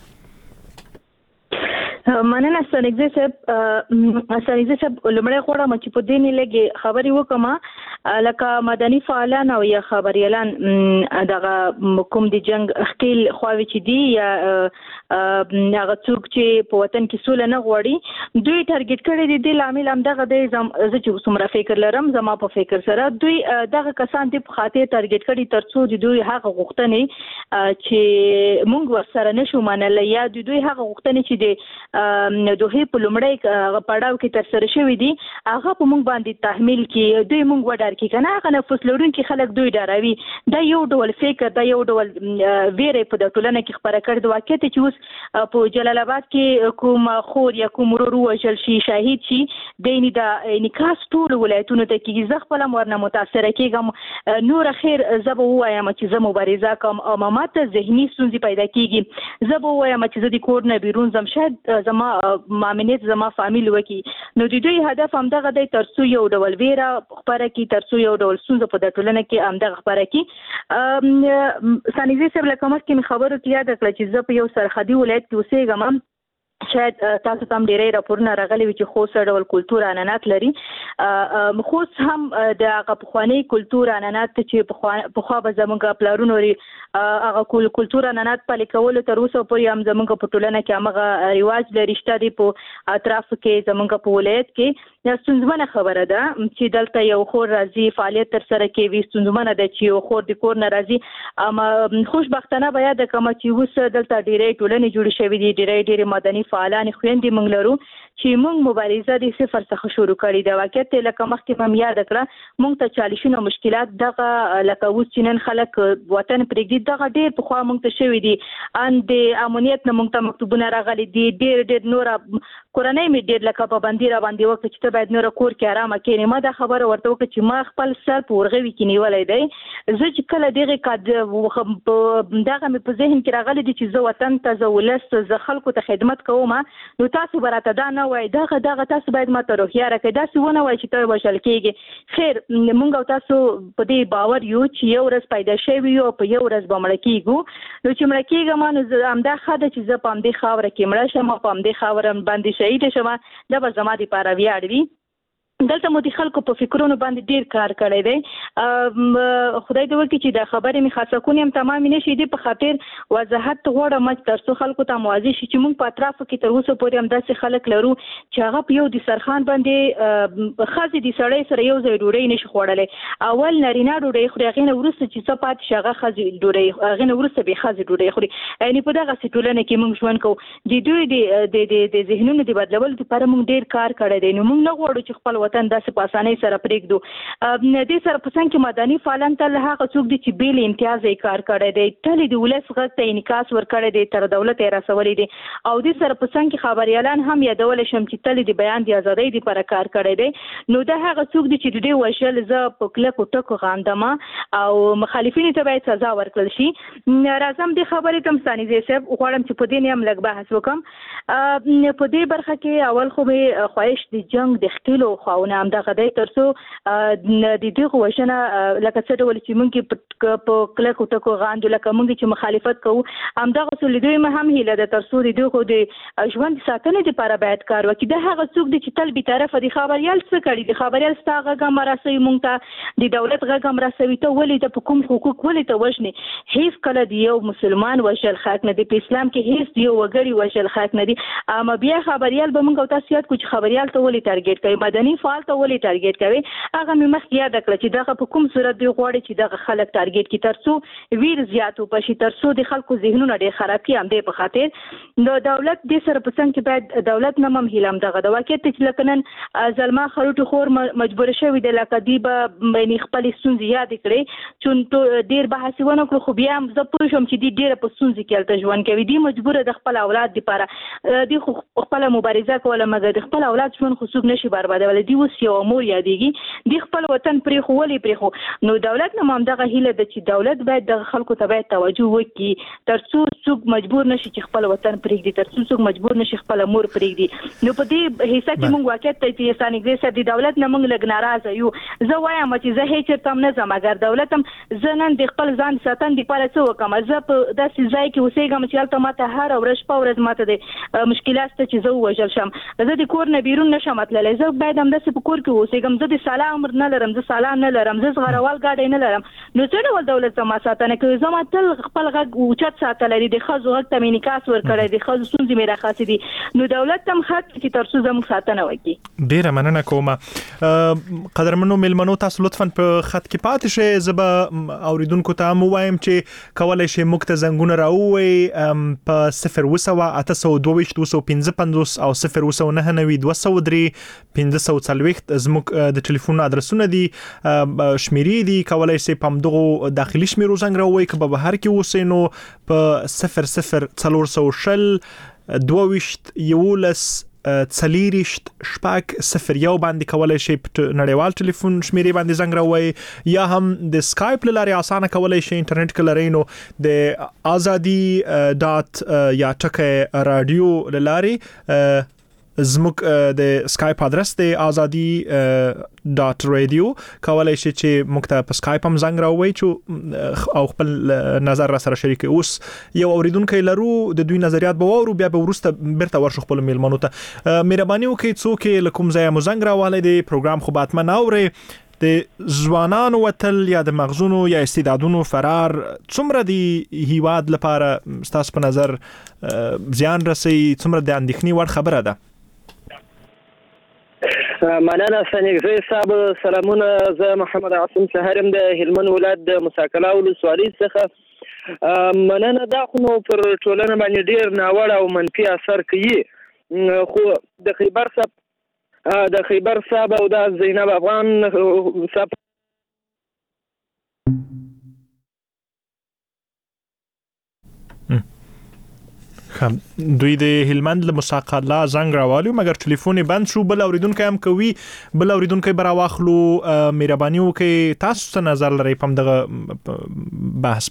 مننه سنګزي صاحب. سنګزي صاحب لمړی غواړم چې په دې نه لګي خبري وکم، لکه مدني فعالان او یا خبريالان دغه کوم د جنگ خپل خواوي چې دی یا هغه څوک چې په وطن کې سول نه غواړي، دوی ټارګټ کړي دي. د لامل هم دغه د زه چې څومره فکر لرم، زما په فکر سره دوی دغه کسان د خاطر ټارګټ کړي ترڅو د دوی هغه غوښتنې چې مونږ ورسره نشو منل، یا د دوی هغه غوښتنې چې د دوی په لومړی پړاو کې تر سره شوې دي هغه په مونږ باندې تحمیل کې دوی مونږ وډار کې کنه هغه نفوس لرونکي خلک دوی ډاروي. دا یو ډول فکر، دا یو ډول ویره په د ټولنه کې خبره کړي. د واقعیت چې اوس په جلال آباد کې کوم خور یا کوم ورور وژل شي، شهید شي، د نه د نکاس ټول ولایتونو ته کې زه خپل ورنه متاثر کېږم. نور خیر زه به وایم چې زه مبارزه کوم او ماته ذهني ستونزې پیدا کېږي، زه به وایم چې زه د کور نه بیرون زم، شاید زما مامنیت زما فامیل وکي. نو د دوی هدف هم دغه دی ترڅو یو ډول ویره خبره کی، ترڅو یو ډول ستونزه په د ټولنه کې هم دغه خبره کی. سانیزي صاحب لکه مخکې خبرو کې یاد کړل چې زه په یو سرحدي ولایت کې اوسېږم شاید تاسو ته هم ډېرې راپورونه راغلي وي چې خوست ډول کلتور عنعنات لري. خوست هم د هغه پخوانی کلتور عنعنات چې پخوا به زموږ پلارونو هغه کلتور عنعنات پلي کولو تر اوسه پورې هم زموږ په ټولنه کې همغه رواج لري شته دی په اطراف کې زموږ په ولایت کې. دا ستونزمنه خبره ده چې دلته یو خور راځي فعالیت تر سره کوي. ستونزمنه ده چې یو خور د کور نه راځي. اما خوشبختانه بیا د کوم چې اوس دلته ډېرې ټولنې جوړې شوې دي ډېرې ډېرې مدني فعالان خويندې موږ لرو چې موږ مبارزه د صفر څخه شروع کړې ده. واقعیت لکه مخکې هم یاد کړه موږ ته چالشونه مشکلات دغه لکه اوس چې نن خلک وطن پرېږدي دغه ډېر پخوا موږ ته شوي دي. ان د امنیت نه موږ ته مکتوبونه راغلي دي ډېر ډېر نور کورنۍ مې ډېر لکه پابندي را باندې وکړه چې ته باید نور کور کې آرامه کښېنې. ما دا خبره ورته وکړه چې ما خپل سر په ورغوي کې نیولی دی. زه چې کله دغه دغه مې په ذهن کې راغلی دي چې زه وطن ته زه ولس زه خلکو ته خدمت کوم نو تاسو به راته دا نه وایي دغه دغه تاسو باید ماته روحیه راکړئ داسې ونه وایي چې ته وژل کېږي. خیر موږ او تاسو په دې باور یو چې یو ورځ پیدا شوي یو په یو ورځ به مړه کېږو. نو چې مړه کېږم نو همدا ښه ده چې زه په همدې خاوره کې مړه شم او په همدې خاوره باندې شهیده شم. دا به زما دپاره ویاړ وي. دلته مو د خلکو په فکرونو باندې ډیر کار کړی دی. خدای دې وکړي چې دا خبرې مې خاصه کونې هم تمام نه شي. دې په خاطر وضاحت غواړم چې تر څو خلکو ته واضح شي چې موږ په اطرافو کې تر اوسه پورې هم داسې خلک لرو چې هغه په یو دسترخوان باندې ښځې د سړی سره یو ځای ډوډۍ نشي خوړلی. اول نارینه ډوډۍ خوري هغې نه وروسته چې څه پاتې شي هغه ښځې ډوډۍ هغې نه وروسته بیا ښځې ډوډۍ خوري. یعنې په دغسې ټولنه کې موږ ژوند کوو. د دوی د ذهنونو د بدلولو لپاره موږ ډېر کار کړی دی. نو موږ نه غواړو چې خپل وطن داسې په اسانۍ سره پرېږدو. دې سره په څنګ کې مدني فعالان تل هغه څوک دي چې بې له امتیازه یې کار کړی دی. تل د ولس غږ ته انعکاس ورکړی دی تر دولت یې رسولی دی. او دې سره په څنګ کې خبریالان هم یادولی شم چې تل د بیان د ازادۍ دپاره کار کړی دی. نو دا هغه څوک دي چې د دې وژل زه په کلکو ټکو غاندم او مخالفینو ته باید سزا ورکړل شي. راځم دې خبرې ته ستانیزی صاحب غواړم چې په دې نه هم لږ بحث وکړم. په دې برخه کې اول خو مې خواهش د جنګ د ښکېلو خواونه همدغه دی تر څو د دغو وژنه لکه څه ډول چې موږ په کلکو ټکو غاندو لکه موږ چې مخالفت کوو همدغسې له دوی مې هم هیله ده تر څو د دغو د ژوند ساتنې دپاره باید کار وکړي. دا هغه څوک دی چې تل بېطرفه د خبریال څه کړي د خبریال ستا غږ هم رسوي موږ ته د دولت غږ هم رسوي. ته ولې ته په کوم حقوق ولې ته وژنې؟ هیڅ کله د یو مسلمان وژل حق نه دی. په اسلام کې هیڅ د یو وګړي وژل حق نه دی. اما بیا خبریال به موږ او تاسو یاد کړو چې خبریال ته ولې ټارګېټ کوي مدني فعال ته ولې ټارګېټ کوي. هغه مې مخکې یاده کړه چې دغه په کوم صورت دوی غواړي چې دغه خلک ټارګېټ کړي تر څو ویر زیات وپشي تر څو د خلکو ذهنونه ډېر خراب کړي. همدې په خاطر نو دولت دې سره په څنګ کې باید دولت نه هم هیله همدغه ده. واقعیت چې لکه نن زلما خروټو خور مجبوره شوې ده لکه دوی به یعنې خپلې ستونزې یادې کړې چې ډېر بحث یې ونه کړو خو بیا هم زه پوه شوم چې دوی ډېره په ستونزې کې هلته ژوند کوي. دوی مجبوره د خپل اولاد دپاره دوی خو خپله مبارزه کوله مګر د خپل اولاد ژوند خو څوک نشي بربادولی. دوی اوس یوه مور یادېږي دوی خپل وطن پرېښو ولې پرېښو. نو دولت نه هم همدغه هیله ده چې دولت باید دغه خلکو ته باید توجه وکړي تر څو څوک مجبور نشي چې خپل وطن پرېږدي تر څو څوک مجبور نشي خپله مور پرېږدي. نو په دې حصه کې موږ واقعیت ته چې سانګزی صاحب د دولت نه موږ لږ ناراضه یو. زه وایم چې زه هېڅ چېرته هم نه ځم اګر دولت هم زه نن د خپل ځان ساتنې دپاره څه وکړم. زه په داسې ځای کې اوسېږم چې هلته ماته هره ورځ شپه ورځ ماته د مشکلات شته چې زه ووژل شم. زه د کور نه بیرون نشم تللی. زه باید همداسې په کور کې اوسېږم. زه د سالا عمر نه لرم زه سالا نه لرم زه زغروال ګاډی نه لرم. نو څه ډول دولت زما ساتنه کوي؟ زما تل خپل غږ اوچت ساتلی دی. د ښځو غږ ته مې انعکاس ورکړی دی. ښځو ستونزې مې راخاصې دي. نو دولت ته هم حق چې تر څو زموږ ساتنه وکړي. ډېره مننه کومه. قدرمنو میلمنو تاسو لطفا په خط کې پاتې شئ. زه به اوریدونکو ته هم ووایم چې کولی شئ موږ ته زنګونه راووایئ په صفر اووه سوه اته سوه دوه ویشت دوه سوه پنځه پنځوس او صفر اووه سوه نهه نوي دوه سوه درې پنځه سوه څلوېښت زموږ د ټلیفون ادرسونه دي شمیرې دي. کولی شئ په همدغو داخلي شمیرو زنګ راووایئ. که په بهر کې اوسئ نو په صفر صفر څلور سوه شل دوه ویشت یولس څلېرویشت شپږ صفر یو باندې کولی شئ په نړیوال ټلیفون شمیرې باندې زنګ راووایئ یا هم د سکایپ له لارې اسانه کولی شئ انټرنیټ که لرئ نو د ازادي ډاټ یا ټکی راډیو له لارې زموږ د سکایپ ادرس دی ازادي ډاټ رادیو کولای شئ چې موږ ته په سکایپ هم زنګ راوړئ چې او خپل نظر را سره شریک اوس یو اوریدونکو لرو د دوی نظریات به وورو بیا به ورسته بیرته ورشو خپل میلمنو ته مهرباني وکړئ څوک لکم ځای مو زنګ راواله دی پروګرام خو باتمه ناوري د ځوانانو وتل یا د مغزونو یا استعدادونو فرار څومره دی هیواد لپاره ستاسو په نظر زیان رسي څومره د اندېښنې وړ خبره ده مننه سنګزی صاحب سلامونه زه محمد عاصم سهرم د هلمند ولایت د مساکلا ولسوالۍ څخه مننه دا خو نو پر ټولنه باندې ډیر ناوړه او منفي اثر کوي خو د خیبر صاحب د خیبر صاحب او د زینب افغان صاحب دوی د هلمند له مساقلا زنګ راوالو مګر ټلیفون بند شو بل اوریدونکو هم کوي بل اوریدونکو برا واخلو مهرباني وکړئ تاسو څه نظر لرئ په دغه بحث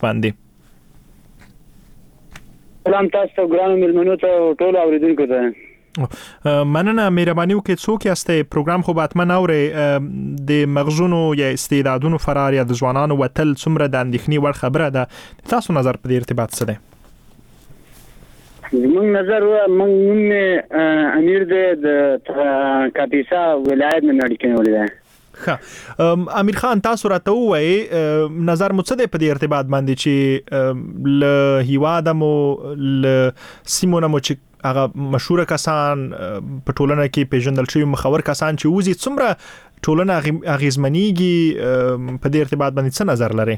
باندې سلام تاسو ګرانو ملمنو ته ټول اوریدونکو ته مننه مهرباني وکړئ څوک یاست پروګرام خو باتمن اوري د مغزونو یا استعدادونو فرار یا د ځوانانو وتل څومره د اندېښنې وړ خبره ده تاسو نظر په دې ارتباط څه دی زموږ نظر موږ نوم امیر د کاپیسا ولایت نه اړیکې ولې ښه امیر خان تاسو راته وایي نظر مو څه دی په دې ارتباط باندې چې له هیواده مو له سیمونه مو چې هغه مشهور کسان په ټولنه کې پیژندل شوي مخور کسان چې وزي څومره ټولنه اغیزمنېږي په دې ارتباط باندې څه نظر لري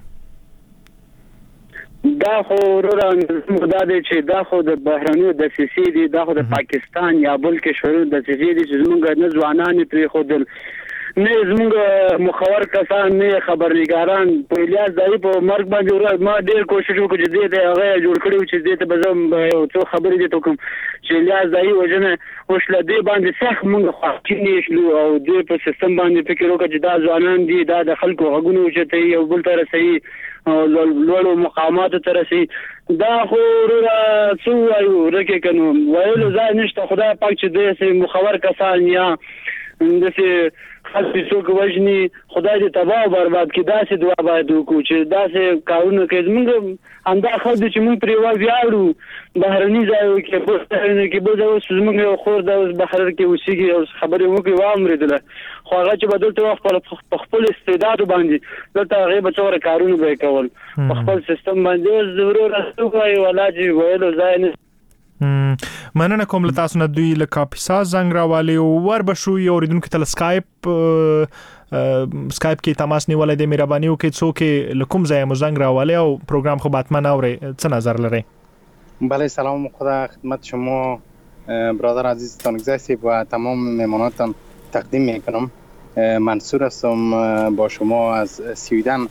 دا خو ورته مدا دي چې دا خو د بهرنیو د سیسي دي دا خو د پاکستان یا بل کې شروع د سیسي دي چې موږ نه ځوانان پرې خو د نه زموږ مخور کسان نه خبرنګاران په الیاس دای په مرګ باندې ما ډیر کوشش وکړ چې دې ته هغه جوړ کړو چې دې ته بزم یو څو خبرې دې ته کوم چې الیاس دای وجنه وشله دې باندې سخت موږ خاطینې شلو او دې په سیستم باندې فکر وکړ چې دا ځوانان دي دا د خلکو غوږونه وچته یو بل تر صحیح لوړو مقامات ته رسي دا خو ورته څو وایو رکه کنو وایلو ځای نشته خدای پاک چې دې مخور کسان یا دسه خاص څوک وژني خدای دې تباہ او برباد کړي داسې دعا باید وکړو چې داسې کارونه کوي موږ همدا خو دې چې موږ پرې وایو بهرني ځایو کې په ځایونو کې به اوس موږ خور د بهر کې وسیږي او خبرې وکړي وامریدله خو هغه چې بدلته وخت په خپل استعداد باندې دلته هغه به څوره کارونه به کول په خپل سیستم باندې ضرور راځي ولا چې ویلو ځای نه مننه کوم له تاسو نه دوی له کاپیسا زنګ راوالي او ور بشو یو اوریدونکو ته سکایپ سکایپ کې تماس نیولای دی مهرباني وکړئ څوک لکم ځای مو زنګ راوالي او پروګرام خو باتمن اوري څه نظر لري بله سلام خدا خدمت شما برادر عزیز تانگزی و تمام مهمانانتان تقدیم میکنم منصور هستم با شما از سویدن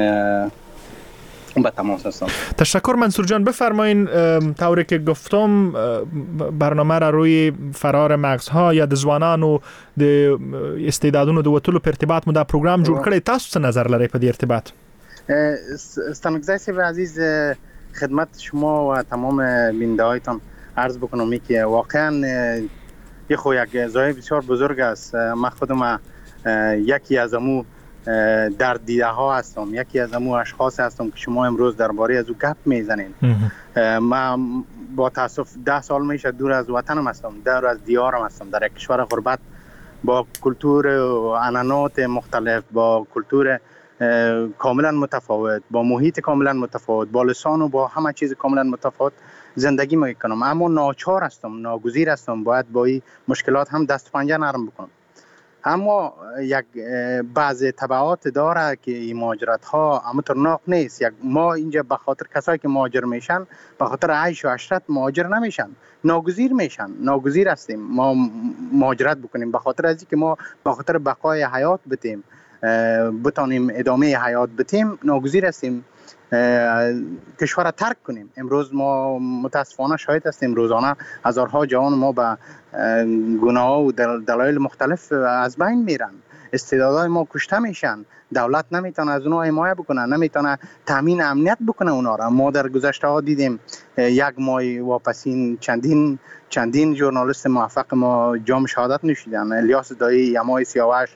به تماس هستم. تشکر منصور جان بفرمایین طوری که گفتم برنامه را روی فرار مغزها یا د ځوانانو د استعدادونو د وتلو په ارتباط مو دا پروګرام جوړ کړی تاسو څه نظر لرئ په دې ارتباط استانگزی عزیز خدمت شما و تمام بیننده‌هایتان عرض بکنم که واقعا یه خو یک ضایع بسیار بزرگ است من خودم یکی از امو در دیده ها هستم یکی از امو اشخاص هستم که شما امروز درباره از او گپ میزنین من با تاسف ده سال میشه دور از وطنم هستم دور از دیارم هستم در یک کشور غربت با کلتور و عنعنات مختلف با کلتور کاملا متفاوت با محیط کاملا متفاوت با لسان و با همه چیز کاملا متفاوت زندگی میکنم اما ناچار هستم ناگزیر هستم باید با این مشکلات هم دست پنجه نرم بکنم اما یک بعض تبعات داره که این مهاجرت ها امطرناک نیست یک ما اینجا به خاطر کسایی که مهاجر میشن به خاطر عیش و عشرت مهاجر نمیشن ناگزیر میشن ناگزیر هستیم ما مهاجرت بکنیم به خاطر از اینکه ما به خاطر بقای حیات بتیم بتانیم ادامه حیات بتیم ناگزیر هستیم کشور را ترک کنیم امروز ما متاسفانه شاهد هستیم روزانه هزارها جوان ما به گناه و دلایل مختلف از بین میرن استعدادهای ما کشته میشن. دولت نمیتونه از اونها حمایت بکنه، نمیتونه تامین امنیت بکنه اونا را. ما در گذشته ها دیدیم یک ماه واپسین چندین چندین ژورنالیست موفق ما جام شهادت نوشیدن. الیاس دایی، یمای سیاوش،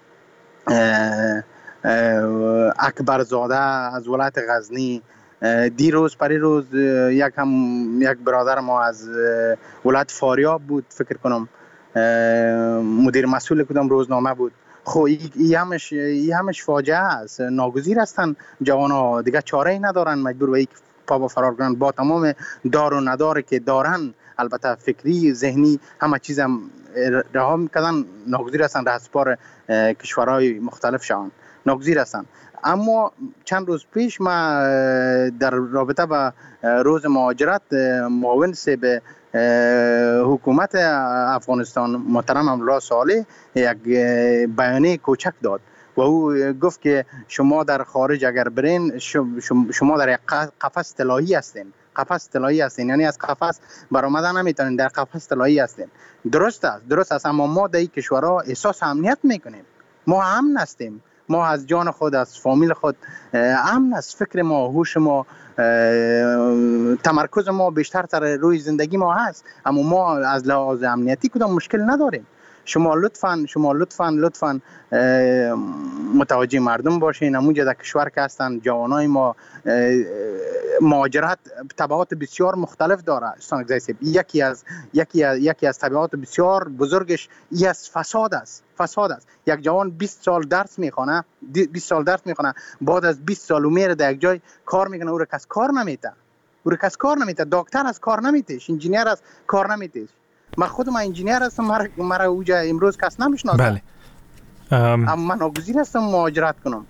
اکبر زاده از ولایت غزنی، دیروز پریروز یک هم یک برادر ما از ولایت فاریاب بود، فکر کنم مدیر مسئول کدام روزنامه بود. خب این همش این همش فاجعه است. ناگزیر هستن جوان‌ها، دیگه چاره‌ای ندارن، مجبور به یک پا به فرار کنن با تمام دار و نداری که دارن. البته فکری، ذهنی، همه چیز هم رها میکنن، ناگزیر هستن رهسپار کشورهای مختلف شوند، ناگزیر هستن. اما چند روز پیش ما در رابطه با روز مهاجرت معاون به حکومت افغانستان محترم امرالله صالح یک بیانیه کوچک داد و او گفت که شما در خارج اگر برین شما در یک قفس طلایی هستین، قفس طلایی هستین، یعنی از قفس برآمدن نمیتونین، در قفس طلایی هستین. درست است، درست است، اما ما در این کشورها احساس امنیت میکنیم، ما امن هستیم، ما از جان خود، از فامیل خود امن است، فکر ما، هوش ما، تمرکز ما بیشتر تر روی زندگی ما هست، اما ما از لحاظ امنیتی کدام مشکل نداریم. شما لطفاً شما لطفاً لطفاً متوجه مردم باشین. همونجا در کشور که هستن جوانای ما، مهاجرت تبعات بسیار مختلف داره. یکی از یکی از یکی از تبعات بسیار بزرگش این از فساد است. فساد است. یک جوان بیست سال درس میخونه، بیست سال درس میخونه، بعد از بیست سال میره در یک جای کار میکنه، او را کس کار نمیته. او را کس کار نمیته. دکتر از کار نمیتهش، انجینیر از کار نمیتهش. من خودم انجینیر هستم، مرا مرا اوجا امروز کس نمیشناسه. بله. اما من ناگزیر هستم مهاجرت کنم.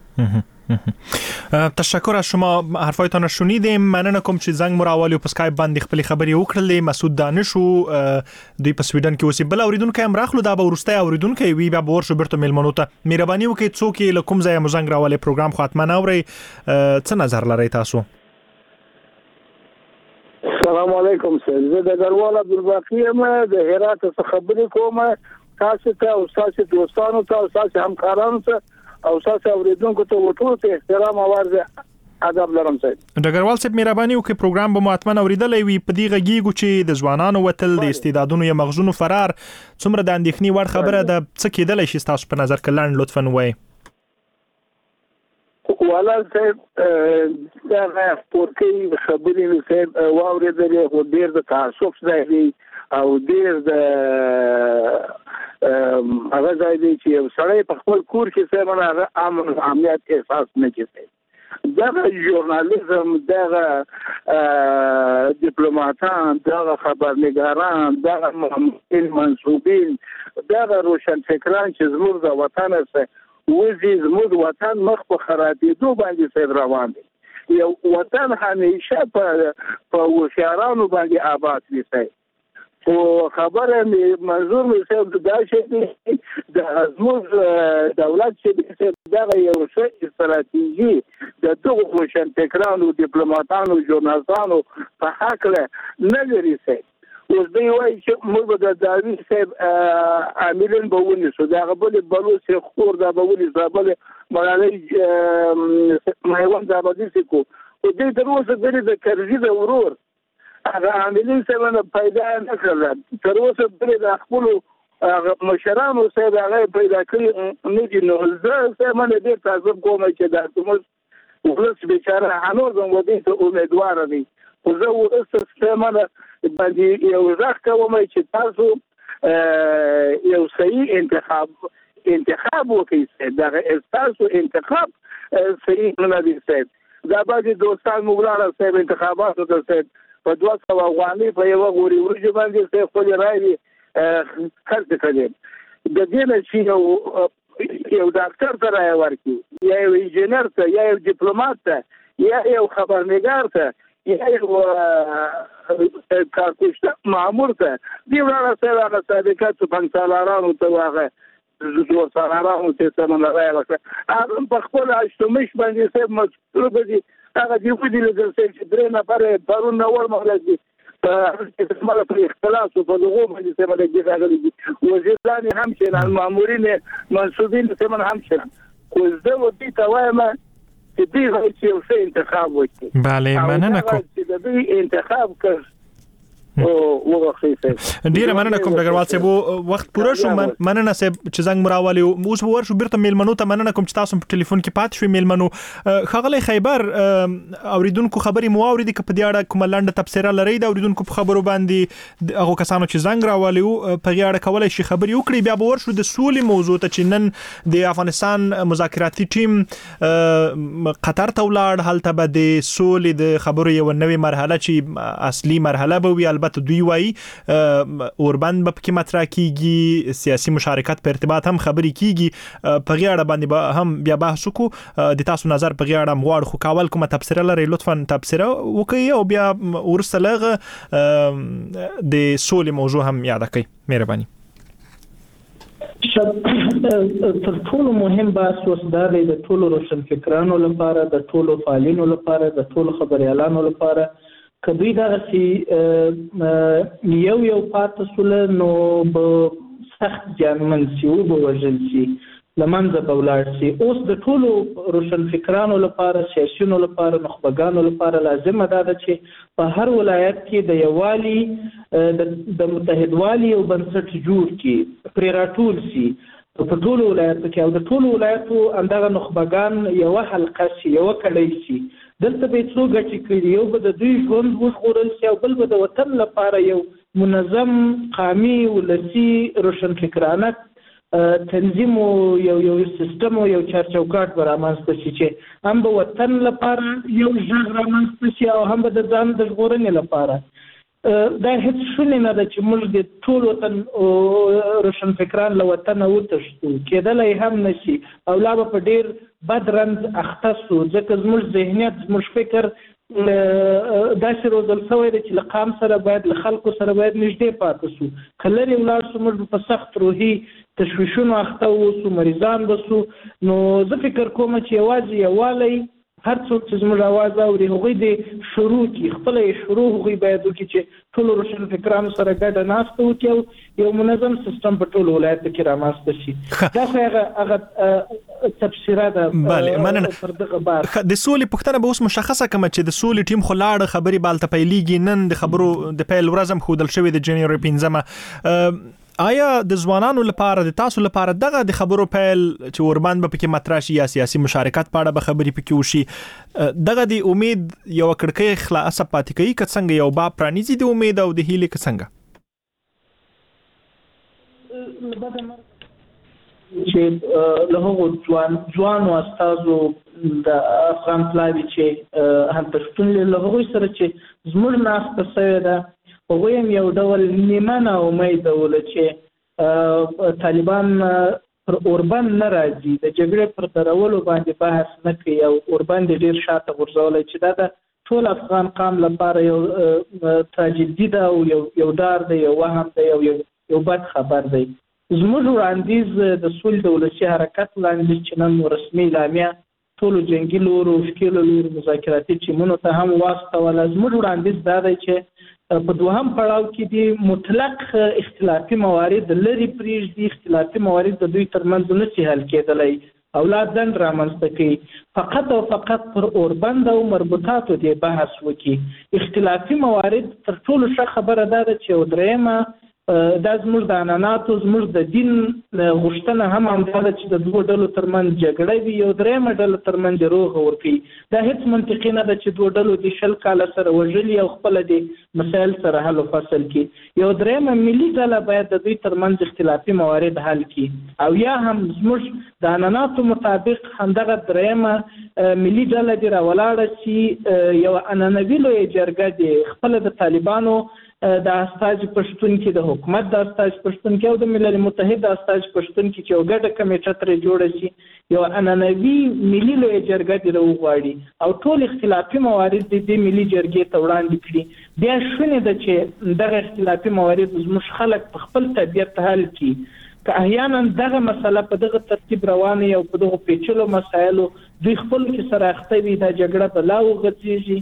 تشکر از شما، حرفایتان را شنیدیم. مننه کوم چې زنګ مراولي په اسکایپ باندې خپل خبرې وکړلې. مسعود دانشو دوی په سویډن کې اوسې. بل اوریدونکو هم راخلو، دا به ورسته اوریدونکو وی بیا به ورشو بیرته میلمنو ته. مهرباني وکړئ څوک له کوم ځای مو زنګ راولي پروګرام خو حتما اورئ. څه نظر لرئ تاسو؟ السلام علیکم سر، زه د ګروال عبدالباقی یم، د هرات څخه خبرې کوم. تاسو ته او تاسو دوستانو ته او تاسو همکارانو ته او تاسو اوریدونکو ته ټول ته احترام او عرض ادب لرم. سید ډګروال صاحب مهرباني وکړئ پروګرام به مو حتما اوریدلی وي. په دې غږیږو چې د ځوانانو وتل، د استعدادونو یا مغزونو فرار څومره د اندېښنې وړ خبره ده. څه کېدلی شي ستاسو په نظر کې؟ لنډ لطفا ووایئ. والا صاحب دا پورکې خبرې مې صاحب واورېدلې، خو ډېر د تعصب ځای دی او ډېر د هغه ځای دی چې یو سړی په خپل کور کې صاحب هغه امن امنیت احساس نه کوي. دغه ژورنالیزم، دغه دیپلوماتان، دغه خبرنګاران، دغه منصوبین، دغه روشنفکران چې زموږ د وطن سره وزي زموږ وطن مخ په خرابېدو باندې صاحب روان دی. یو وطن همیشه په په هوښیارانو باندې آباد وي صاحب. خو خبره مې منظور مې صاحب دا شی دی د زموږ دولت چې دغه یو څه استراتیژي د دغو روشنفکرانو، دیپلوماتانو، ژورنالستانو په هکله نه لري صاحب. اوس دوی وایي چې موږ به د داوود صاحب عاملین به ونیسو، د هغه بلې بلوڅ خور دا به ونیسو، دا بلې ملالۍ میوند دا به داسې کړو. خو دوی تر اوسه پورې د کرزي د ورور هغه عاملین صاحب پیدا نه کړل. تر اوسه پورې د خپلو مشرانو صاحب هغه پیدا کړي نه دي. نو زه صاحب باندې ډېر تعصب کوم چې دا زموږ ولس بیچاره هنوز هم ودې ته امیدواره دی. خو زه اوس صاحب باندې باندې یو ځخ کوم چې تاسو یو صحیح انتخاب انتخاب وکړئ. دا تاسو انتخاب صحیح نه دی صاحب. دا باندې دوستان موږ صاحب انتخاباتو ته صاحب په دوه سوه افغانۍ په یوه غوري ورجې باندې صاحب خپلې رایې خرڅ کړې. د دې نه چې یو یو ډاکټر ته رایه ورکړي، یا یو انجینر ته، یا یو ډیپلومات ته، یا یو خبرنګار ته، یا یو کارکوشته مامور ته، دې وړاندې صاحب هغه صادقات بنکسالارانو ته هغه زور سالارانو ته سمونه رایه ورکړه. هغه په خپل اشتمش باندې صاحب مطلوب دي هغه دی په دې لږ څه چې درې نفر پرون نور مخلص دي په سماله پر اختلاف په دغه باندې څه باندې راغلي وزیران هم چې مامورین منصوبین څه هم شي خو زه و دې ته وایم چې دې چې یو څه انتخاب وکړي. بله مننه کوم چې دې انتخاب کړ او وګورئ. ډیره مننه کوم ډګروال صاحب، وخت پوره شو. مننه صاحب چې زنګ مراولي اوس ورشو بیرته میلمنو ته. مننه کوم چې تاسو په ټلیفون کې پات شوي میلمنو. خغلی خیبر اوریدونکو خبري مو اوریدي که په دې اړه کومه لنډه تبصره لري د اوریدونکو په خبرو باندې هغه کسانو چې زنګ راولي په دې اړه کولای شي خبري وکړي. بیا به ورشو د سولې موضوع ته چې نن د افغانستان مذاکراتي ټیم قطر ته ولاړ. هلته به د سولې د خبرو یو نوې مرحله چې اصلي مرحله به وي، البته دوی وایي اوربند به پکې مطرح کیږي، سیاسي مشارکت په ارتباط هم خبري کیږي. په غیړه باندې به هم بیا بحث وکړو. د تاسو نظر په غیړه مغواړ خو کاول کومه تبصره لري لطفا تبصره وکړئ او بیا ورسره لغه د سولې موضوع هم یاد کړئ. مهرباني. تر ټولو مهم بحث اوس دا دی د ټولو روشنفکرانو لپاره، د ټولو فعالینو لپاره، د ټولو خبريالانو لپاره که دوی دغسې یو یو پاتې سول نو به سخت زیانمن شي او به وژل شي، له منځه به ولاړ شي. اوس د ټولو روشنفکرانو لپاره، سیاسیونو لپاره، نخبګانو لپاره لازمه ده چې په هر ولایت کې د یووالي د متحدوالي یو بنسټ جوړ کړي، پرې راټول شي په ټولو ولایتو کې، او د ټولو ولایتو همدغه نخبګان یوه حلقه شي، یوه کړۍ شي. دلته به څو ګټې کړي، یو به د دوی ژوند وژغورل شي او بل به د وطن لپاره یو منظم قامي ولسي روشنفکرانه تنظیم او یو یو سیستم او یو چارچوکاټ به رامنځته شي چې هم به وطن لپاره یو غږ رامنځته شي او هم به د ځان د ژغورنې لپاره. دا هیڅ شونې نه ده چې موږ د ټول وطن روشنفکران له وطنه وتښتو، کېدلی هم نه شي او لا به په ډېر بد رنځ اخته سو، ځکه زموږ ذهنیت، زموږ فکر داسې روزل شوی دی چې له قام سره باید، له خلکو سره باید نږدې پاتې سو. که لرې ولاړ سو موږ په سخت روحي تشویشونو اخته اوسو، مریضان به سو. نو زه فکر کوم چې یوازې یووالی هر څوک چې زموږ اواز اوري هغوی د شروع کی خپل شروع هغوی باید وکړي چې ټول روشنفکرانو سره ګډه ناسته وکړي او یو منظم سیستم په ټول ولایت کې رامنځته شي. دا خو هغه هغه تفسیره ده. بله مننه. د سولې پوښتنه به اوس مشخصه کړم چې د سولې ټیم خو لاړه، خبرې بالته پیلېږي. نن د خبرو د پیل ورځ هم ښودل شوې د جنوري پنځمه. آیا د ځوانانو لپاره، د تاسو لپاره دغه د خبرو پیل چې اوربند به پکې مطرح شي یا سیاسي مشارکت په اړه به خبرې پکې وشي، دغه د امید یو کړکۍ خلاصه پاتې کوي که څنګه یو باب پرانیزي د امید او د هیلې که څنګه؟ چې له هغو ځوان ځوانو استازو د افغان پلاوي چې هلته شتون لري، له هغوی سره چې زموږ ناسته شوې ده، هغوی هم یو ډول نیمه ناامیده وله چې طالبان پر اوربند نه راځي، د جګړې پر درولو باندې بحث نه کوي او اوربند ډېر شاته غورځولی، چې دا د ټول افغان قام لپاره یو تراجیدي ده او یو یو ډار دی، یو وهم دی، یو یو بد خبر دی. زموږ وړاندیز د سولې د ولسي حرکت وړاندیز چې نن رسمي اعلامیه ټولو جنګي لورو، ښکېلو لورو مذاکراتي ټیمونو ته هم واستوله. زموږ وړاندیز دا دی چې په دوهم پړاو کې د مطلق اختلافي موارد لري پرېږدي، اختلافي موارد د دوی ترمنځ نشي حل کېدلی او لا ځنډ رامنځته کوي، فقط او فقط پر اوربند او مربوطاتو دې بحث وکړي. اختلافي موارد تر ټولو ښه خبره دا ده چې یو درېیمه دا زموږ د عنعناتو، زموږ د دین غوښتنه هم همدا ده چې د دوو ډلو ترمنځ جګړه وي، یو درېیمه ډله ترمنځ روغه ورکوي. دا هیڅ منطقي نه ده چې دوه ډلو د شل کاله سره وژلي او خپله د مسایل سره حل و فصل کړي. یو درېیمه ملي ډله باید د دوی ترمنځ اختلافي موارد حل کړي، او یا هم زموږ د عنعناتو مطابق همدغه درېیمه ملي ډله دې راولاړه شي، یو عنعنوي لویه جرګه دې خپله د طالبانو د استاج پښتون کې، د حکومت د استاج پښتون کې او د ملل متحد د استاج پښتون کې چې یو ګډه کمیټه ترې جوړه شي، یو عنعنوي ملي لویه جرګه دې راوغواړي او ټول اختلافي موارد دې ملي جرګې ته وړاندې کړي. بیا شونې ده چې دغه اختلافي موارد زموږ خلک په خپل طبیعت حل کړي. که احیانا دغه مسله په دغه ترتیب روانه او په دغه پیچلو مسایلو دوی خپل کې سره اخته وي، دا جګړه به لا وغځېږي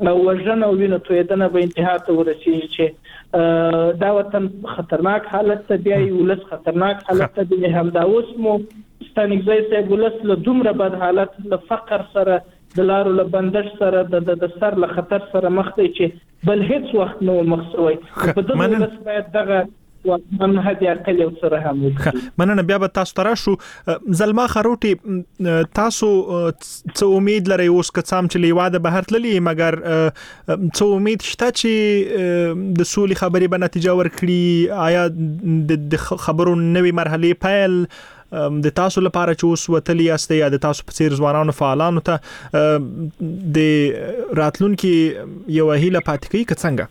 وژنه او وینې تویدنه به انتها ته ورسیږي چې دا وطن خطرناک حالت ته دی ولس خطرناک حالت ته دی همدا اوس مو ستانګزی صاحب ولس له دومره بد حالت له فقر سره د لارو له بندش سره د سر له خطر سره مخ دی چې بل هیڅ وخت نو مخ شوی په دغه ولس باید دغه ومن هدي عقل او سره هم مننه بیا به تاسو ترا شو زلما خروټي تاسو څه امید لرئ اوس کڅام چې لیواده بهر تللی مګر څه امید شته چې د سولې خبرې به نتیجه ورکړي آیا د خبرو نوې مرحله پیل د تاسو لپاره چې اوس وتلی است یا د تاسو په څیر ځوانانو فعالانو ته د راتلونکو یو هیله پاتې کوي څنګه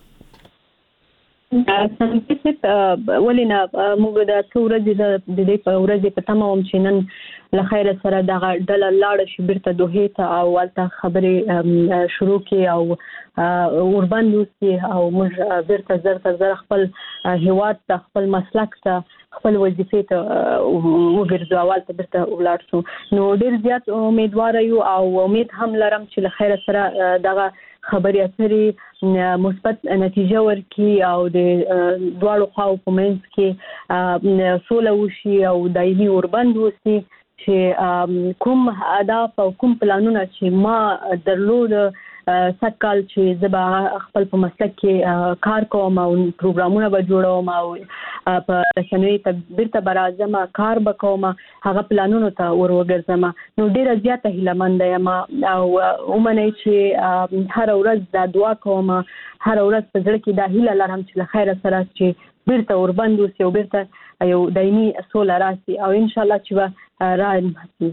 څنګه ولینا موږ د څورځي د دې په ورځې په تمام چې نن له خیر سره د ډل لاړ شي بیرته دوه ته او ولته خبرې شروع کی او اوربان دوسی او موږ بیرته زر زر خپل هیواد ته خپل مسلک ته خپل وظیفې ته وګرځو اول ته بیرته ولاړ شو نو ډیر زیات امیدوار یو او امید هم لرم چې له خیر سره دغه خبري اترې مثبت نتیجه ورکړي او د دواړو خواو په منځ کې سوله وشي او دایمي اوربند وشي چې کوم اهداف او کوم پلانونه چې ما درلود سکهال چې زبا خپل په مسلک کې کار کوم او پروګرامونه به جوړوم او په رسنوي تدبیر ته برازم کار وکوم هغه پلانونو ته وروګرځم نو ډیره زیاته هیله مند یم او ومنه چې هر ورځ دا دعا کوم هر ورځ په ځل کې دا هیله لرم چې له خیر سره چې بیرته اوربند وسی او بیرته یو دایمي سوله راسي او ان شاء الله چې راځي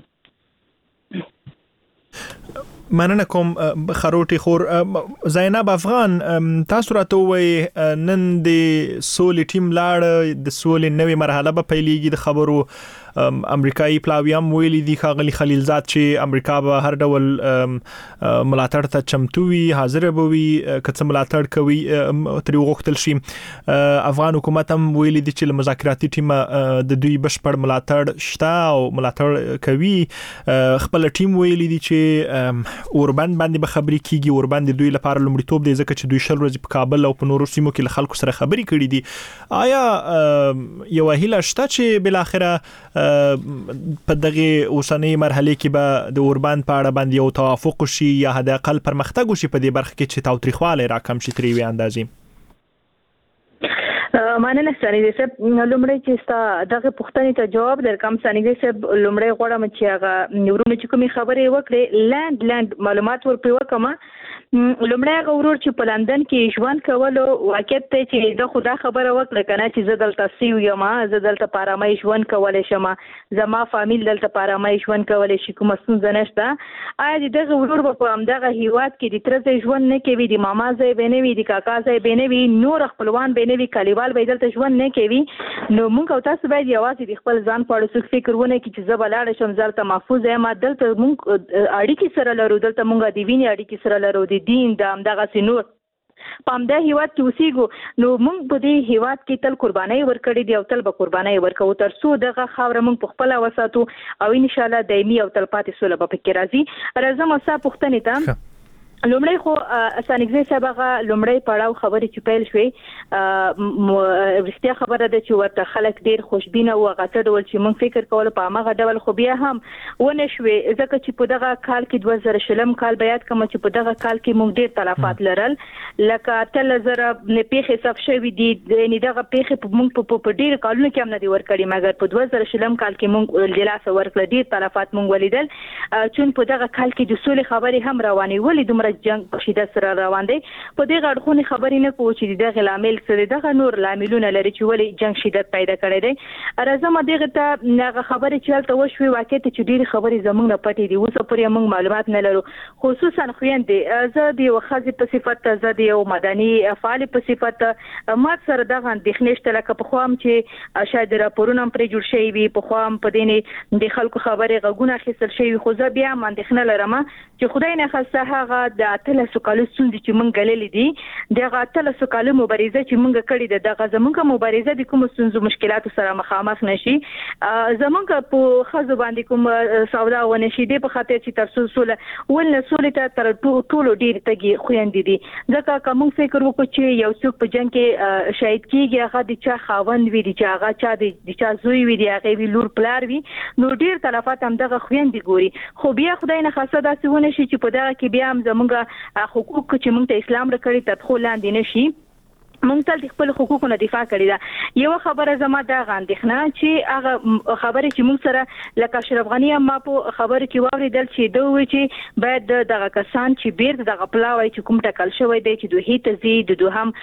مننه کوم خروټي خور زینب افغان تاسو راته وای نن د سولې ټیم لاړ د سولې نوې مرحله به پیلېږي د خبرو امریکایي پلاویام ویلي دي خاغلی خلیلزاد چې امریکا به هر ډول ملاتړ ته چمتو وي حاضر به وي کڅ ملاتړ کوي تر وغوښتل شي افغان حکومت هم ویلي دي چې مذاکراتي ټیم د دوی بشپړ ملاتړ شته او ملاتړ کوي خپل ټیم ویلي دي چې اوربند باندې به خبرې کیږي اوربند دوی لپاره لومړیتوب دی ځکه چې دوی شل ورځې په کابل او په نورو سیمو کې له خلکو سره خبرې کړې دي آیا یو هیله شته چې بل اخره په دغه اوسنۍ مرحله کې به د اوربند په اړه باندې یو توافق شي یا حد اقل پرمختګ وشي په دې برخه کې چې تاوتریخواله راکم شي تری وی اندازې مننه سانګزي صاحب لومړی چې ستا دغه پوښتنې ته جواب درکم سانګزي صاحب لومړی غواړم چې هغه نورونه چې کومې خبرې وکړې لاند لاند معلومات ورپې وکم لومړی هغه ورور چې په لندن کې ژوند کولو واقعیت ته چې د خدا خبره وکړه کنه چې زه دلته سیو یم زه دلته په آرامۍ ژوند کولی شم زما فامیل دلته په آرامۍ ژوند کولی شي کومه ستونزه نشته آیا د دغه ورور په همدغه هیواد کې د تره ځای ژوند نه کوي د ماما ځای به نه وي د کاکا ځای به نه وي نور خپلوان به نه وي کلیوال به دلته ژوند نه کوي نو موږ او تاسو باید یوازې د خپل ځان په اړه څه فکر ونه کړو چې زه به لاړه شم زه دلته محفوظ یم دلته موږ اړیکې سره لرو دلته موږ د وینې اړیکې سره لرو د دین د همدغه سينور په همدا هیواد کې اوسېږو نو موږ په دې هیواد کې تل قرباني ورکړې دي او تل به قرباني ورکوو تر څو دغه خاوره موږ په خپل وساتو او ان شاء الله دایمي او تل پاتې سوله به پکې راځي راځم اوسه پوښتنې ته لومړی خو سانګزي صاحب هغه لومړی پړاو خبرې چې پیل شوې ورستیا خبره ده چې ورته خلک ډیر خوشبینه او غټ ډول چې مونږ فکر کول په هغه ډول خو بیا هم ونه شوې ځکه چې په دغه کال کې دوه زره شلم کال بیات کوم چې په دغه کال کې مونږ ډیر تلفات لرل لکه تل زره نه پیخي صف شوې دي نه دغه پیخي په مونږ په ډیر کالونو کې هم نه دی ورکړي مګر په دوه زره شلم کال کې مونږ دلاسه ورکړل ډیر تلفات مونږ ولیدل چې په دغه کال کې د سولې خبرې هم روانې ولې دومره جنگ په شدت سره روان دي په دې غړخونی خبرې نه کوو چې دغه لامل څه دغه نور لاملونه لري چې ولې جنگ شدت پیدا کړی دی راځم دغه ته هغه خبرې چې تل وشوي واقعیت چې ډېری خبرې زمونږ نه پټې دي اوس پرې موږ معلومات نه لرو خصوصا خويندې زه د وخت په صفت زه د یو مدني فعال په صفت ما سره دغه اندېښنې شته لکه په خوام چې شاید راپورونه پرې جوړ شي وي په خوام په دیني د خلکو خبرې غوونه خسل شي خو زه بیا اندېښنه لرم چې خدای نه خاصه هغه د اتل سوکالو سندې چې مونږ غللې دي دغه اتلس کال مبارزه چې موږ کړې ده دغه زمونږ مبارزه د کوم ستونزو مشکلاتو سره مخامخ نشي زمونږ په خزو باندې کوم سودا ونشي د په خاطر چې تر سوله ول سولې ته تر ټولو ډیر تګي خويندې دي ځکه کوم فکر وکړو چې یو څوک په جنگ کې شهید کیږي هغه د چا خاوند وي د چا هغه چا د چا زوی وي د هغه وی لور پلار وي نو ډیر تلفات هم دغه خويندې ګوري خو بیا خدای نه خاصه داسې ونه شي چې په دغه کې بیا هم زمونږ حقوق چې موږ ته اسلام راکړي تدخل لاندې نشي مونږ تل د خپل حقوقو نه دفاع کړی دا یو خبره زما دا غاندښنه چې هغه خبره چې موږ سره لکه اشرف غنی ما په خبره کې واوریدل چې دوی چې باید دغه کسان چې بیرته دغه پلاوي چې کوم ټکل شوی دی چې دوی ته زی د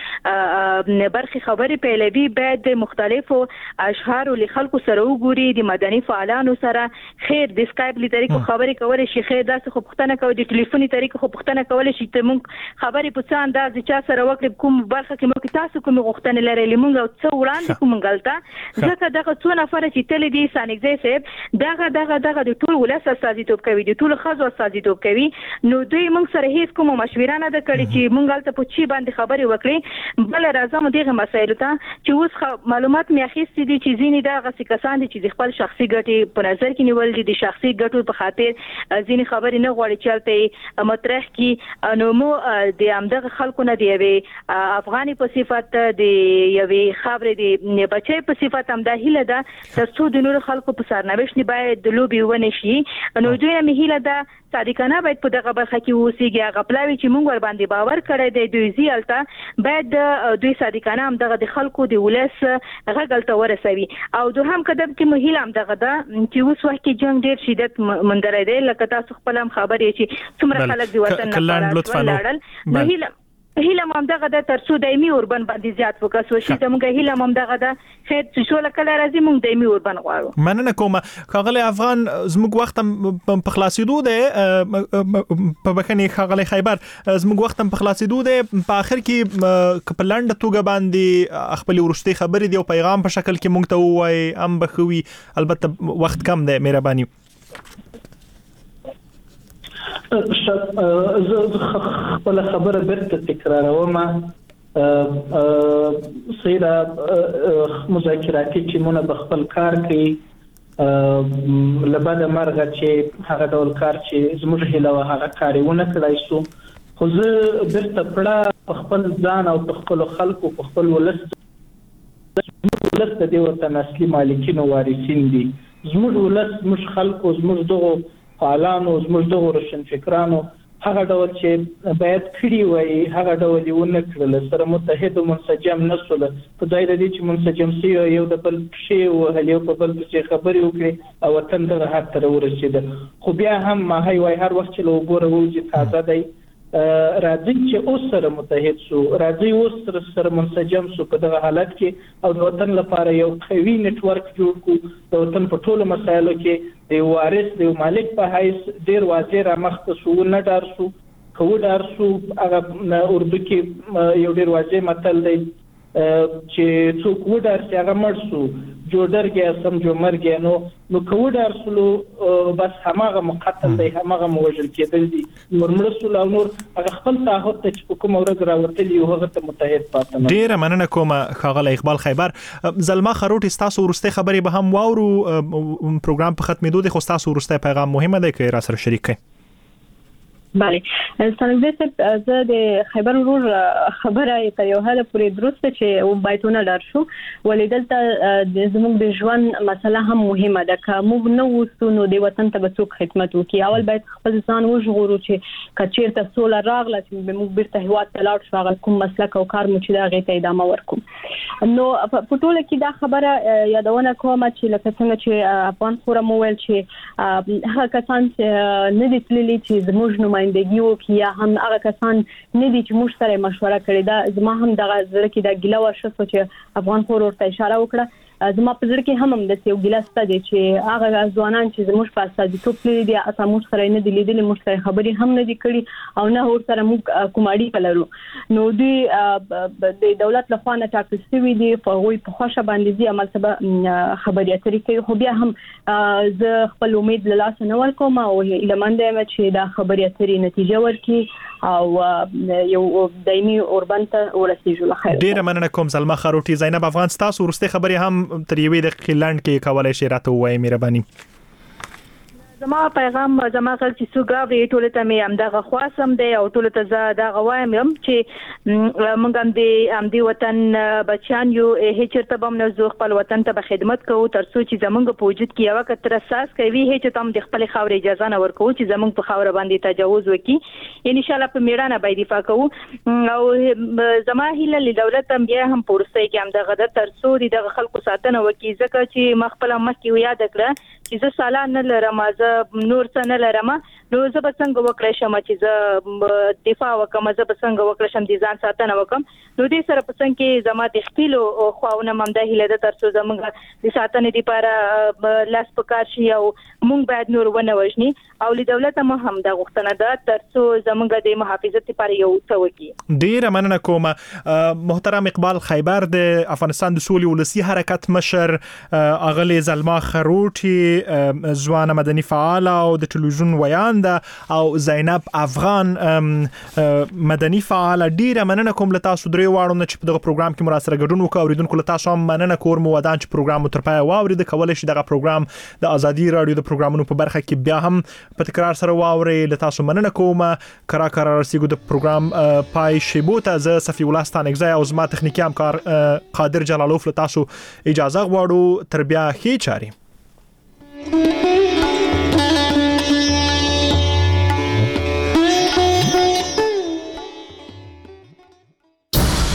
دوهم برخي خبره پیلوي باید مختلفو اشعار له خلکو سره وګوري د مدني فعالانو سره خیر د سکایپ لې طریقو خبرې کولې شي خیر داسې خو پښتنه کوي د ټلیفوني طریقو خو پښتنه کولې شي ته موږ خبرې په څه انداز چې سره وکړو کوم برخه کې تاسو کوم غوښتنه لرئ لمونږ او څو وړاندې کوم غلطه ځکه دغه څو نفر چې تل دي سانګزي صاحب دغه دغه دغه د ټول ولس استازیتوب کوي د ټول خزو استازیتوب کوي نو دوی موږ سره هیڅ کوم مشوره نه ده کړې چې موږ غلطه په چی باندې خبرې وکړي بل راځم دغه مسایلو ته چې اوس معلومات مې اخیستې دي چې ځینې دغه کسان دي چې خپل شخصي ګټې په نظر کې نیول دي د شخصي ګټو په خاطر ځینې خبرې نه غواړي چلته مطرح کی نو مو د امدغه خلکو نه دی افغاني په صفت د یوې خبرې د بچي په صفت هم د هیله ده ترڅو د نور خلکو په سرنوشت باید د لوبي ونه شي نو دوی هم هیله ده صادقانه باید په دغه برخه کې اوسېږي هغه پلاوي چې موږ ور باندې باور کړی دی دوی زیالته باید دوی صادقانه هم دغه د خلکو د ولس غږلته ورسوي او دوهم قدم کې مهیل هم دغه ده چې اوس وخت کې جنگ ډیر شدت مندره دی لکه تاسو خپل هم خبرې چې څومره خلک دی وطن نه لاړل نو هیله هیله مم دغه د ترڅو دایمي اوربن باندې زیات فوکس وشي زموږ هیله مم دغه د خیر چې شو لکه راځي موږ دایمي اوربن غواړو مننه کوم کاغلی افغان زموږ وخت په خلاصېدو دی په بخنی کاغلی خیبر زموږ وخت په خلاصېدو دی په اخر کې کپلند توګه باندې خپل ورستي خبرې دی او پیغام په شکل کې موږ ته وای ام بخوي البته وخت کم دی مهرباني زه خپل خبره برته تکراروم سیدا مذاکراتی چې مونږ په خپل کار کې لبد مرغه چې هغه ډول کار چې زموږ هیله هغه کارونه کړای شو خو زه برته پړه خپل ځان او خپل خلکو په خپل ولس ولس د دې وطن اصلي مالکینو وارثین دي زموږ ولس زموږ خلکو زموږ دغه فعالانو زموږ دغه روشن فکرانو هغه ډول چې باید کړی وای هغه ډول یو نه کړل سره متحد او منسجم نسول په ځای د دې چې منسجم سی یو د بل شی او هلیو په بل څه خبرې وکړي او وطن دغه حد تر ورسېد خو بیا هم ما هی وای هر وخت چې لو ګوره وځي تازه دی راځي چې اوس سره متحد شو راځي اوس سره منسجم شو په دغه حالت کې او د وطن لپاره یو قوي نت ورک جوړ کړو د وطن په ټولو مسایلو کې د وارث د مالک په حیث ډیر واضح را مخته شو نه ډار شو خو ډار شو هغه اردو کې یو ډیر واضح متل دی چې څوک وډار چې هغه مړ شو جوړر کې سم جو مر کې نو نو کوډار سلو بس هماغه مقتل دی هماغه موجل کېدل دي نور مړ سلو او نور هغه خپل تعهد ته کوم ورځ راوتلی او هغه ته متحد پاتنه ډیر مننه کوم خاغله اقبال خیبر زلما خروټ تاسو ورسته خبري به هم واورو پروګرام په ختمېدو د خو تاسو ورسته پیغام مهمه دی چې را سره شریک کړئ بله څنګه زه د خیبر ورور خبره ته یو حاله پورې درسته چې و بایتونه لار شو ولې دلته د زموږ د ژوند مسله هم مهمه ده که موږ نه وستو نو د وطن ته به څوک خدمت وکړي اول باید خپل ځان وژغورو چې که چېرته سوله راغله چې موږ بیرته هېواد ته لاړ شو هغه کوم مسلک او کار مو چې د هغې ته ادامه ورکړو نو په ټوله کې دا خبره یادونه کوم چې لکه څنګه چې افغان خورم وویل چې هغه کسان چې نه دي تللي چې زموږ نمایندګي وکړي یا هم هغه کسان نه دي چې موږ سره مشوره کړې ده زما هم دغه زړه کې د ګیله ورشو چې افغان خور ورته اشاره وکړه زما په ځل کې هم هم د یو ګلاس ته چې هغه ځوانان چې زموږ په استازیتوب کې دي اته موږ سره نه دي لیدلې موږ سره خبرې هم نه دي کړې او نه ور سره موږ کوماړي کلرو نو دوی د دولت لخوا نه ټاکل شوی دي په وی په خوشا باندې دي عمل سبا خبري اترې کوي خو بیا هم زه خپل امید له لاس نه ورکوم او لمنده یم چې دا خبري اترې نتیجه ورکړي او یو دایمي اوربند ته ورسیږي له خیر ډیره مننه کوم سلمہ خروټي زینب افغان تاسو ورسته خبري هم تر یوې د خلند کې کولای شي راته وایي مهرباني زما پیغام زما غل چې سوګاوري ټول ته مې امدغه خواسم دی او ټول ته زه دا غوایم چې موږ هم د ام دی وطن بچان یو هیڅ چرته بم نه زو خپل وطن ته خدمت کوو تر څو چې زمونږ په وجود کې یو کتر اساس کوي هیڅ تم د خپل خاور اجازه نه ورکو چې زمونږ په خاور باندې تجاوز وکړي ان شاء الله په میړانه به دفاع کوو او زما هیله له دولت هم بیا هم پورسته کې امدغه د تر څو د خلکو ساتنه وکړي ځکه چې مخبل مخکې یاد کړه چې زه سالان نه لرم زه نور څه نه لرم نو زه به څنګه وکړم شم چې زه دفاع وکم زه به څنګه وکړم شم د ځان ساتنه وکم نو دې سره په څنګه کې زما د خپل خواونه ممده هله د تر څو زمونږ د ساتنې لپاره لاس پکار شي او مونږ باید نور ونه وژني او له دولت هم هم د غوښتنه ده تر څو زمونږ د محافظت لپاره یو څه وکړي ډیره مننه کوم محترم اقبال خیبر د افغانستان د سولې ولسی حرکت مشر اغلی زلما خروټي ځوان مدني فعال او د ټلویزیون ویاند او زینب افغان مدني فعال ډیره مننه کوم له تاسو درې واړو نه چې په دغه پروګرام کې مراسره ګډون وکړو اوریدونکو له تاسو هم مننه کوم ودان چې پروګرام تر پای واورید کولای شي دغه پروګرام د ازادي رادیو د پروګرامونو په برخه کې بیا هم په تکرار سره واوري له تاسو مننه کوم کرا کرا رسیدو د پروګرام پای شیبو ته ز صفی الله ستانګزای او زما تخنیکی همکار قادر جلالوف له تاسو اجازه غواړو تر بیا خې چاري